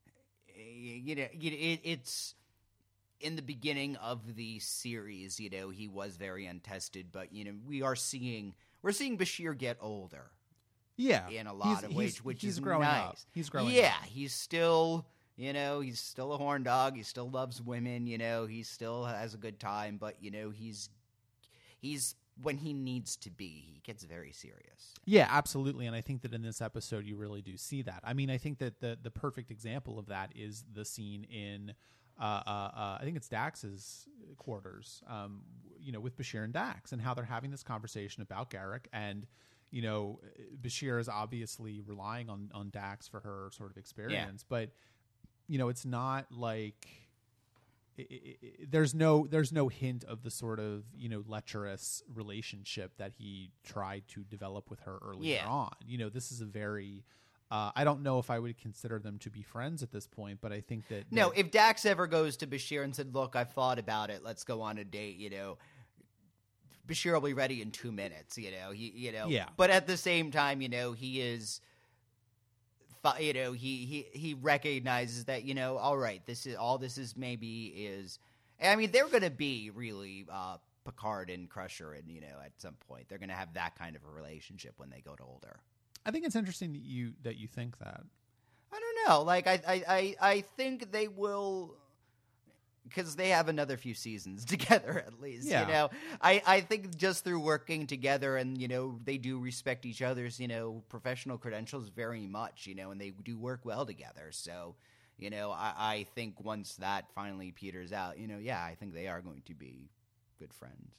you know, it, it's in the beginning of the series, you know, he was very untested, but, you know, we are seeing, we're seeing Bashir get older. Yeah. In a lot he's, of ways, he's, which he's is growing nice. up. He's growing yeah, up. he's still, you know, he's still a horn dog. He still loves women, you know, he still has a good time, but, you know, he's, he's, when he needs to be, he gets very serious. Yeah, absolutely. And I think that in this episode, you really do see that. I mean, I think that the, the perfect example of that is the scene in, uh, uh, uh, I think it's Dax's quarters, um, you know, with Bashir and Dax, and how they're having this conversation about Garak. And, you know, Bashir is obviously relying on, on Dax for her sort of experience. Yeah. But, you know, it's not like... It, it, it, there's no there's no hint of the sort of, you know, lecherous relationship that he tried to develop with her earlier yeah. on. You know, this is a very uh, I don't know if I would consider them to be friends at this point, but I think that no, that, if Dax ever goes to Bashir and said, "Look, I've thought about it. Let's go on a date," you know, Bashir will be ready in two minutes. You know, he you know, yeah. But at the same time, you know, he is. You know, he, he, he recognizes that, you know, all right, this is all this is maybe is, I mean, they're going to be really uh, Picard and Crusher, and, you know, at some point they're going to have that kind of a relationship when they go to older. I think it's interesting that you that you think that. I don't know. Like, I, I, I, I think they will, because they have another few seasons together at least. Yeah. You know, I, I think just through working together, and, you know, they do respect each other's, you know, professional credentials very much, you know, and they do work well together. So, you know, I, I think once that finally peters out, you know, yeah, I think they are going to be good friends.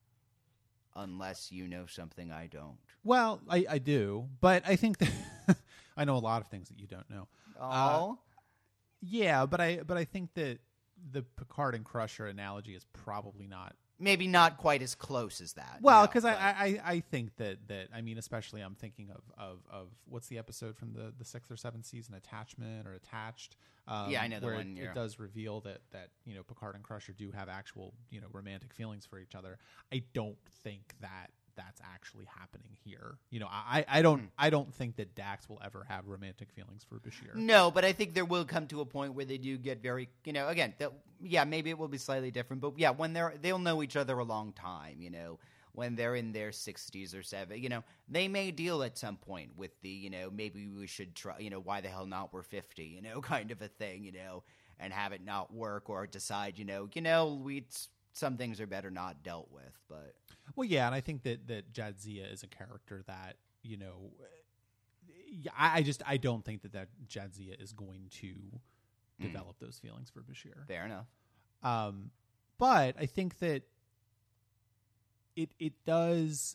Unless you know something I don't. Well, I, I do, but I think that I know a lot of things that you don't know. Oh, uh, yeah, but I but I think that the Picard and Crusher analogy is probably not maybe not quite as close as that. Well, no, because I, but- I I think that that I mean, especially I'm thinking of of of what's the episode from the the sixth or seventh season, Attachment or Attached. Um, Yeah, I know the where one, It, yeah. it does reveal that that you know Picard and Crusher do have actual, you know, romantic feelings for each other. I don't think that that's actually happening here. You know, I I don't Hmm. I don't think that Dax will ever have romantic feelings for Bashir. No, but I think there will come to a point where they do get very, you know, again, they'll- yeah, maybe it will be slightly different, but yeah, when they're, they'll know each other a long time, you know, when they're in their sixties or seven, you know, they may deal at some point with the, you know, maybe we should try, you know, why the hell not, we're fifty, you know, kind of a thing, you know, and have it not work, or decide, you know, you know, we, some things are better not dealt with, but. Well, yeah, and I think that that Jadzia is a character that, you know, yeah, I, I just I don't think that that Jadzia is going to develop those feelings for Bashir. Fair enough. Um, but I think that it it does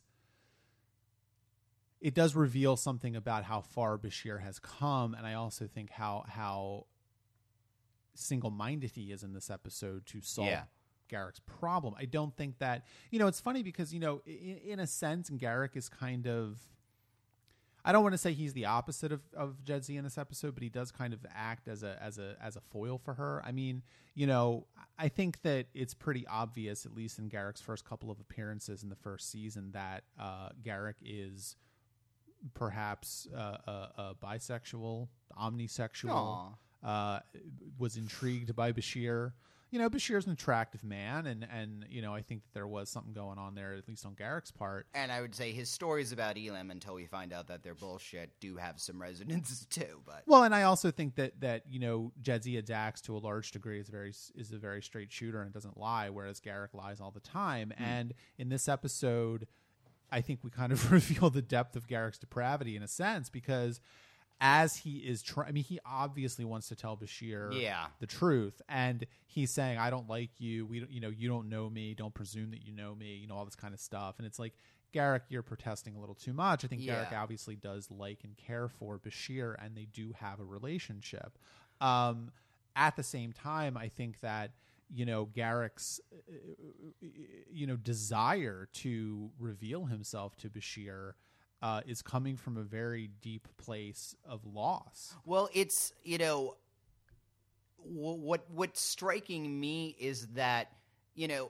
it does reveal something about how far Bashir has come, and I also think how how single-minded he is in this episode to solve Yeah. Garrick's problem. I don't think that, you know, it's funny because, you know, in, in a sense, Garrick is kind of, I don't want to say he's the opposite of, of Jedzia in this episode, but he does kind of act as a as a as a foil for her. I mean, you know, I think that it's pretty obvious, at least in Garrick's first couple of appearances in the first season, that uh, Garrick is perhaps uh, a, a bisexual, omnisexual. Uh, was intrigued by Bashir. You know, Bashir's an attractive man, and, and you know, I think that there was something going on there, at least on Garrick's part. And I would say his stories about Elam, until we find out that they're bullshit, do have some resonance too. But well, and I also think that that you know, Jedzia Dax to a large degree is very is a very straight shooter and doesn't lie, whereas Garrick lies all the time. Mm. And in this episode, I think we kind of reveal the depth of Garrick's depravity in a sense, because as he is trying, I mean, he obviously wants to tell Bashir yeah. the truth, and he's saying, "I don't like you. We, don't, you know, you don't know me. Don't presume that you know me. You know, all this kind of stuff." And it's like, Garrick, you're protesting a little too much. I think yeah. Garrick obviously does like and care for Bashir, and they do have a relationship. Um, at the same time, I think that, you know, Garrick's, uh, you know, desire to reveal himself to Bashir Uh, is coming from a very deep place of loss. Well, it's, you know, w- what what's striking me is that, you know,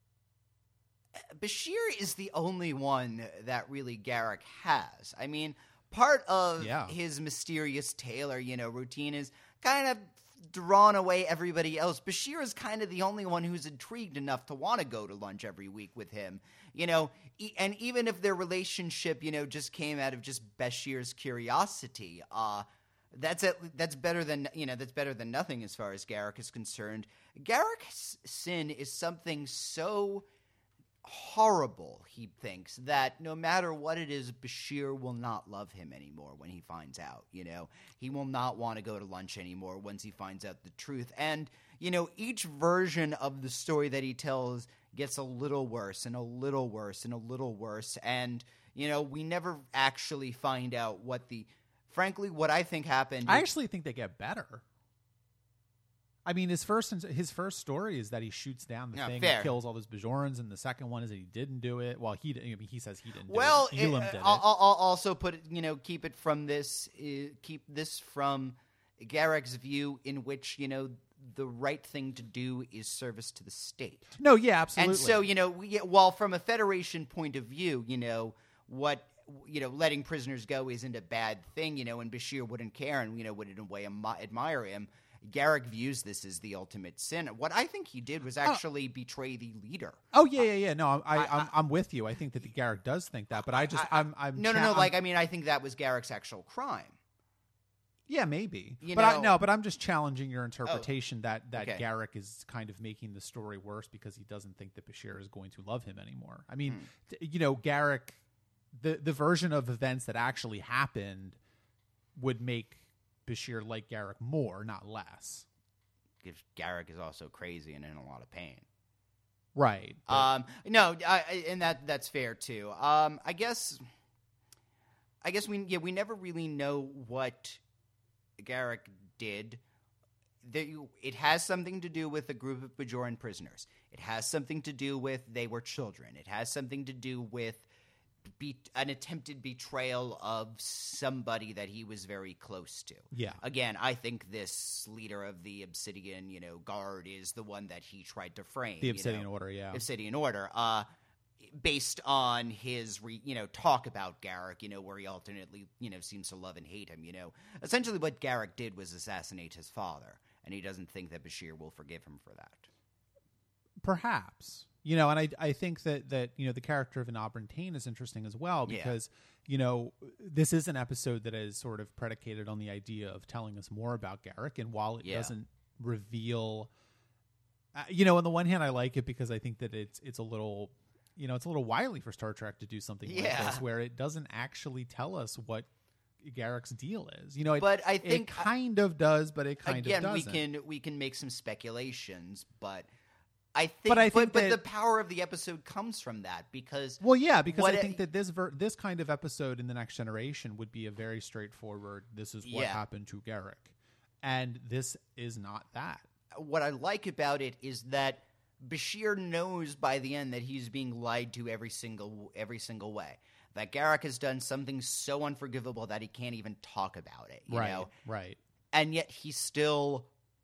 Bashir is the only one that really Garrick has. I mean, part of yeah. his mysterious tale or, you know, routine is kind of drawn away everybody else. Bashir is kind of the only one who's intrigued enough to want to go to lunch every week with him, you know, e- and even if their relationship, you know, just came out of just Bashir's curiosity, uh, that's at, that's better than, you know, that's better than nothing as far as Garrick is concerned. Garrick's sin is something so horrible, he thinks, that no matter what it is, Bashir will not love him anymore when he finds out, you know. He will not want to go to lunch anymore once he finds out the truth. And, you know, each version of the story that he tells gets a little worse and a little worse and a little worse. And, you know, we never actually find out what the, frankly, what I think happened. I actually think they get better. I mean, his first his first story is that he shoots down the yeah, thing fair. and kills all those Bajorans, and the second one is that he didn't do it. Well, he I mean, he says he didn't. Well, do it. Elam it, did I'll, it. I'll also put it, you know, keep it from this, uh, keep this from Garrick's view, in which, you know, the right thing to do is service to the state. No, yeah, absolutely. And so, you know, we, while from a Federation point of view, you know, what, you know, letting prisoners go isn't a bad thing, you know, and Bashir wouldn't care and, you know, would in a way am- admire him. Garrick views this as the ultimate sin. What I think he did was actually oh. betray the leader. Oh yeah, yeah, yeah. No, I, I, I'm, I'm with you. I think that Garrick does think that, but I just, I, I'm, I'm. No, cha- no, no. I'm, like, I mean, I think that was Garrick's actual crime. Yeah, maybe. You but know, I, no, but I'm just challenging your interpretation oh, that that okay. Garrick is kind of making the story worse because he doesn't think that Bashir is going to love him anymore. I mean, hmm. t- you know, Garrick, the the version of events that actually happened would make Bashir like Garrick more, not less. Because Garrick is also crazy and in a lot of pain. Right. But... Um. No, I, and that that's fair too. Um. I guess. I guess we yeah we never really know what Garrick did. There, it has something to do with a group of Bajoran prisoners. It has something to do with they were children. It has something to do with Be, an attempted betrayal of somebody that he was very close to. Yeah. Again, I think this leader of the Obsidian, you know, Guard is the one that he tried to frame. The Obsidian you know, Order, yeah. Obsidian Order. Uh, based on his, re, you know, talk about Garrick, you know, where he alternately, you know, seems to love and hate him, you know. Essentially what Garrick did was assassinate his father, and he doesn't think that Bashir will forgive him for that. Perhaps. You know, and I I think that, that you know, the character of Enabran Tain is interesting as well because, yeah. you know, this is an episode that is sort of predicated on the idea of telling us more about Garrick, and while it yeah. doesn't reveal, uh, you know, on the one hand, I like it because I think that it's it's a little, you know, it's a little wily for Star Trek to do something yeah. like this, where it doesn't actually tell us what Garrick's deal is. You know, it, but I think it kind I, of does, but it kind again, of doesn't. we can we can make some speculations, but I think, But I think but, that- but the power of the episode comes from that because Well, yeah, because what I it- think that this ver- this kind of episode in The Next Generation would be a very straightforward, this is what Yeah. happened to Garrick. And this is not that. what I like about it is that Bashir knows by the end that he's being lied to every single every single way. That Garrick has done something so unforgivable that he can't even talk about it. You right, know? right. And yet he still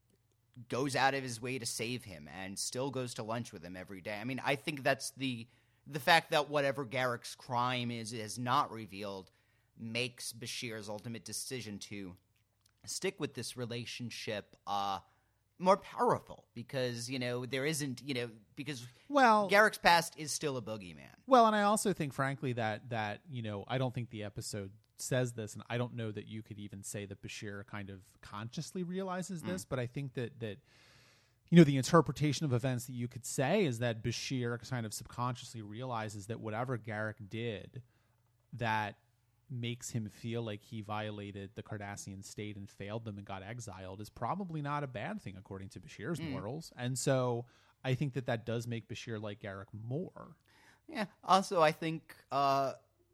goes out of his way to save him and still goes to lunch with him every day. I mean, I think that's the the fact that whatever Garrick's crime is is not revealed makes Bashir's ultimate decision to stick with this relationship uh, more powerful because, you know, there isn't, you know, because Well, Garrick's past is still a boogeyman. Well, and I also think, frankly, that that you know, I don't think the episode says this, and I don't know that you could even say that Bashir kind of consciously realizes this, but I think that that you know, the interpretation of events that you could say is that Bashir kind of subconsciously realizes that whatever Garrick did, that makes him feel like he violated the Cardassian state and failed them and got exiled is probably not a bad thing according to Bashir's morals. And so I think that that does make Bashir like Garrick more. Yeah. Also, I think uh,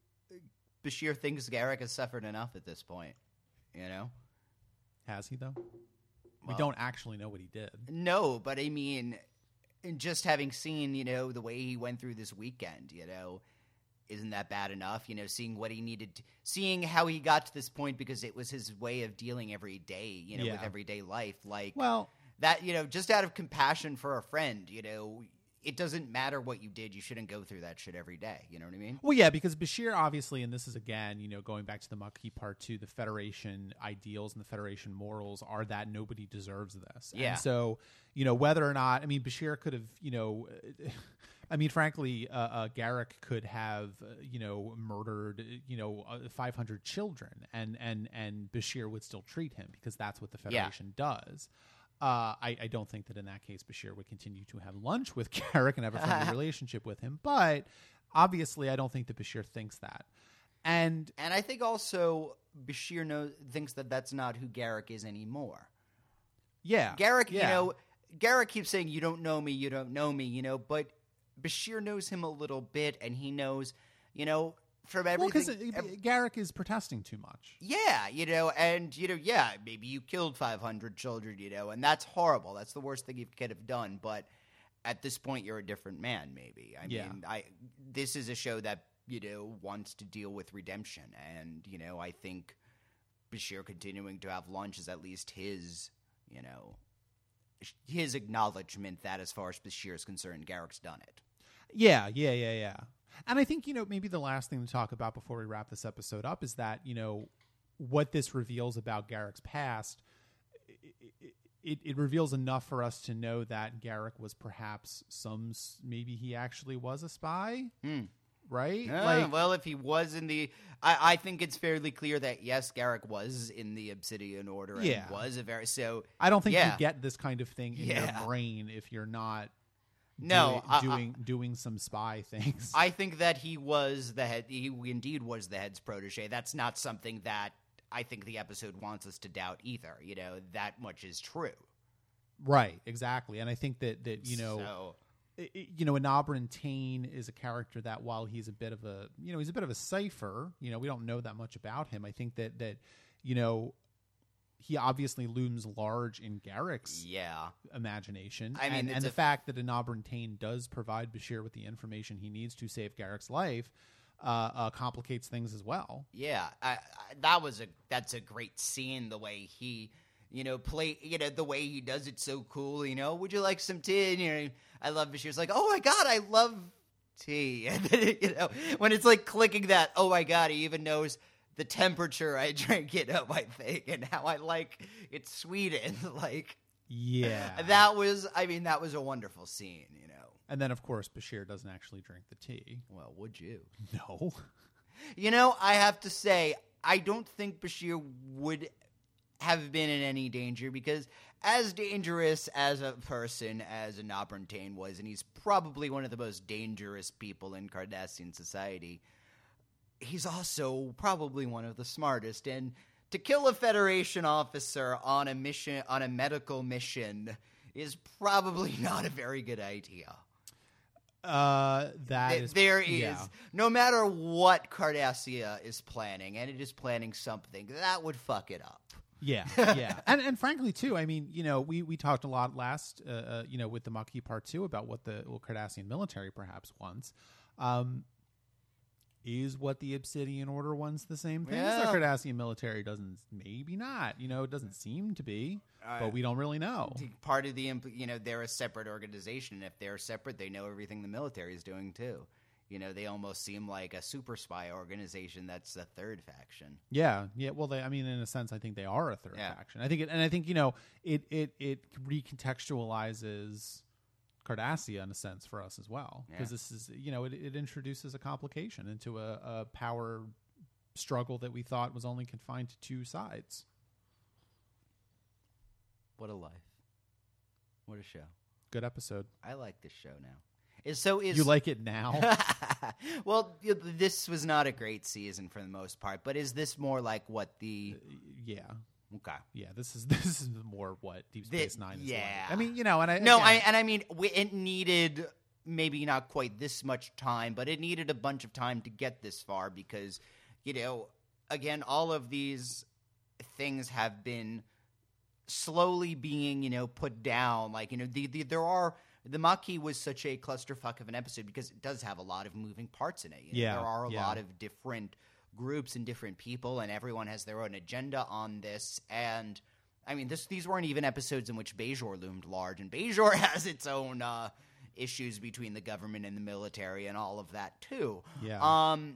Bashir thinks Garrick has suffered enough at this point, you know? Has he, though? we Well- don't actually know what he did. No, but I mean, in just having seen, you know, the way he went through this weekend, you know, isn't that bad enough? You know, seeing what he needed, to, seeing how he got to this point because it was his way of dealing every day, you know, with Yeah. everyday life. Like, Well, that, you know, just out of compassion for a friend, you know, it doesn't matter what you did. You shouldn't go through that shit every day. You know what I mean? Well, yeah, because Bashir obviously, and this is again, you know, going back to the Maquis part two, the Federation ideals and the Federation morals are that nobody deserves this. Yeah. And so, you know, whether or not, I mean, Bashir could have, you know, I mean, frankly, uh, uh, Garrick could have, uh, you know, murdered, you know, uh, five hundred children, and and and Bashir would still treat him because that's what the Yeah. Federation does. Uh, I, I don't think that in that case Bashir would continue to have lunch with Garrick and have a friendly relationship with him. But obviously, I don't think that Bashir thinks that. And And I think also Bashir knows, thinks that that's not who Garrick is anymore. yeah, Garrick, yeah. you know, Garrick keeps saying, you don't know me, you don't know me, you know, but Bashir knows him a little bit, and he knows, you know, from well, everything. because ev- Garrick is protesting too much. yeah, you know, and, you know, yeah, maybe you killed five hundred children, you know, and that's horrible. That's the worst thing you could have done, but at this point, you're a different man, maybe. I Yeah. mean, I this is a show that, you know, wants to deal with redemption, and, you know, I think Bashir continuing to have lunch is at least his, you know, his acknowledgement that as far as Bashir is concerned, Garrick's done it. Yeah, yeah, yeah, yeah. And I think, you know, maybe the last thing to talk about before we wrap this episode up is that, you know, what this reveals about Garrick's past, it, it, it reveals enough for us to know that Garrick was perhaps some, s- maybe he actually was a spy, Hmm. right? Ah, like, well, if he was in the, I, I think it's fairly clear that yes, Garrick was in the Obsidian Order. And Yeah. was a very so. I don't think yeah. you get this kind of thing in Yeah. your brain if you're not No, doing, I- I- doing, doing some spy things. I think that he was the head. He indeed was the head's protege. That's not something that I think the episode wants us to doubt either. You know, that much is true. Right, exactly. And I think that, that you know, So, i- i- you know, Enabran Tain is a character that while he's a bit of a, you know, he's a bit of a cipher, you know, we don't know that much about him. I think that, that, you know, he obviously looms large in Garrick's yeah. imagination. I mean, and, it's and the a- fact that Enabran Tain does provide Bashir with the information he needs to save Garrick's life uh, uh, complicates things as well. Yeah, I, I, that was a that's a great scene. The way he, you know, play, you know, the way he does it so cool. You know, would you like some tea? And, you know, I love Bashir's like, oh my god, I love tea. And then, you know, when it's like clicking that, oh my god, he even knows the temperature I drink it up, I think, and how I like it sweetened. Like Yeah. that was, I mean, that was a wonderful scene. You know, And then, of course, Bashir doesn't actually drink the tea. well, would you? No. You know, I have to say, I don't think Bashir would have been in any danger because as dangerous as a person as Enabran Tain was, and he's probably one of the most dangerous people in Cardassian society, he's also probably one of the smartest. And to kill a Federation officer on a mission, on a medical mission, is probably not a very good idea. Uh, that Th- is there is, yeah. no matter what Cardassia is planning, and it is planning something, that would fuck it up. Yeah, yeah, and and frankly too, I mean, you know, we, we talked a lot last, uh, uh, you know, with the Maquis Part Two about what the well, Cardassian military perhaps wants. Um, is what the Obsidian Order wants the same thing as Yeah. the Cardassian military? Doesn't maybe not. You know, it doesn't seem to be, Uh, but we don't really know. Part of the, impl- you know, they're a separate organization. And if they're separate, they know everything the military is doing too. You know, they almost seem like a super spy organization that's a third faction. Yeah, yeah. Well, they, I mean, in a sense, I think they are a third Yeah. faction. I think, it, and I think you know, it it it recontextualizes Cardassia in a sense for us as well, because Yeah. this is, you know, it, it introduces a complication into a, a power struggle that we thought was only confined to two sides. What a life. What a show. Good episode. I like this show now. Is so is You like it now? well, y- this was not a great season for the most part, but is this more like what the Yeah, okay? yeah. This is this is more what Deep Space Thi- Nine is yeah. like. I mean, you know, and I No, again, I and I mean we, it needed maybe not quite this much time, but it needed a bunch of time to get this far because you know, again, all of these things have been slowly being, you know, put down. Like, you know, the, the there are the Maquis was such a clusterfuck of an episode because it does have a lot of moving parts in it. You know, Yeah, there are a yeah. lot of different groups and different people, and everyone has their own agenda on this. And I mean, this these weren't even episodes in which Bajor loomed large, and Bajor has its own uh, issues between the government and the military and all of that too. Yeah. Um.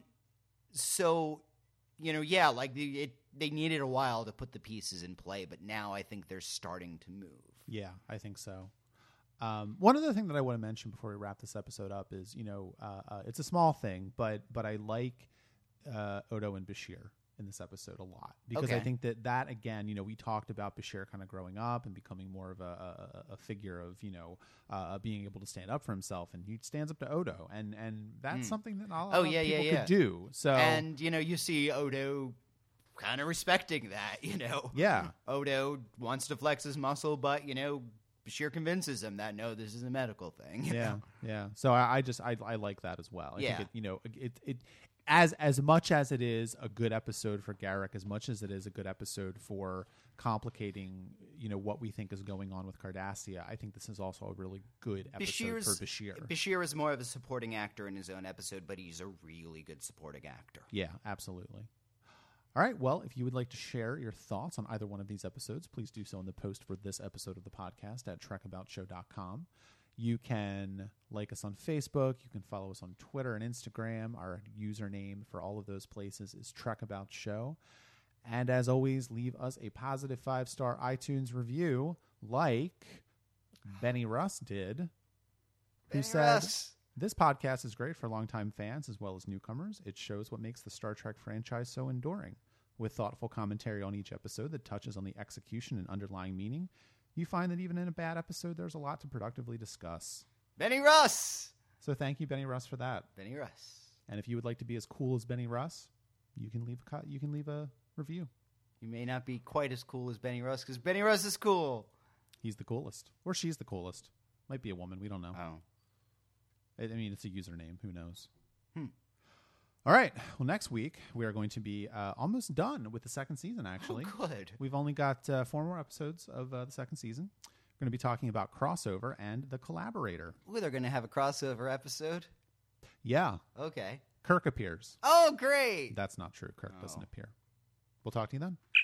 So, you know, yeah, like the, it, they needed a while to put the pieces in play, but now I think they're starting to move. Yeah, I think so. Um, one other thing that I want to mention before we wrap this episode up is, you know, uh, uh, it's a small thing, but but I like uh, Odo and Bashir in this episode a lot because I Okay. think that that again, you know, we talked about Bashir kind of growing up and becoming more of a, a, a figure of, you know, uh, being able to stand up for himself, and he stands up to Odo, and and that's Mm. something that not a lot Oh, of yeah, yeah, people yeah. could do. So And, you know, you see Odo kind of respecting that, you know. yeah, Odo wants to flex his muscle, but, you know, Bashir convinces him that, no, this is a medical thing. you yeah, know? yeah. So I, I just I, I like that as well. I Yeah. think it, you know, it it as as much as it is a good episode for Garrick, as much as it is a good episode for complicating, you know, what we think is going on with Cardassia, I think this is also a really good episode Bashir's, for Bashir. Bashir is more of a supporting actor in his own episode, but he's a really good supporting actor. Yeah, absolutely. All right. Well, if you would like to share your thoughts on either one of these episodes, please do so in the post for this episode of the podcast at trek about show dot com. You can like us on Facebook. You can follow us on Twitter and Instagram. Our username for all of those places is Trek About Show. And as always, leave us a positive five-star iTunes review like Benny Russ did, who Benny said, Russ. "This podcast is great for longtime fans as well as newcomers. It shows what makes the Star Trek franchise so enduring. With thoughtful commentary on each episode that touches on the execution and underlying meaning, you find that even in a bad episode, there's a lot to productively discuss." Benny Russ. So thank you, Benny Russ, for that. Benny Russ. And if you would like to be as cool as Benny Russ, you can leave a co- you can leave a review. You may not be quite as cool as Benny Russ, because Benny Russ is cool. He's the coolest, or she's the coolest. Might be a woman. We don't know. Oh. I I mean, it's a username. Who knows? Hmm. All right. Well, next week we are going to be uh, almost done with the second season. Actually, Oh, good. we've only got uh, four more episodes of uh, the second season. We're going to be talking about Crossover and The Collaborator. Ooh, they're going to have a crossover episode? Yeah, Okay. Kirk appears. Oh, great. That's not true. Kirk Oh. doesn't appear. We'll talk to you then.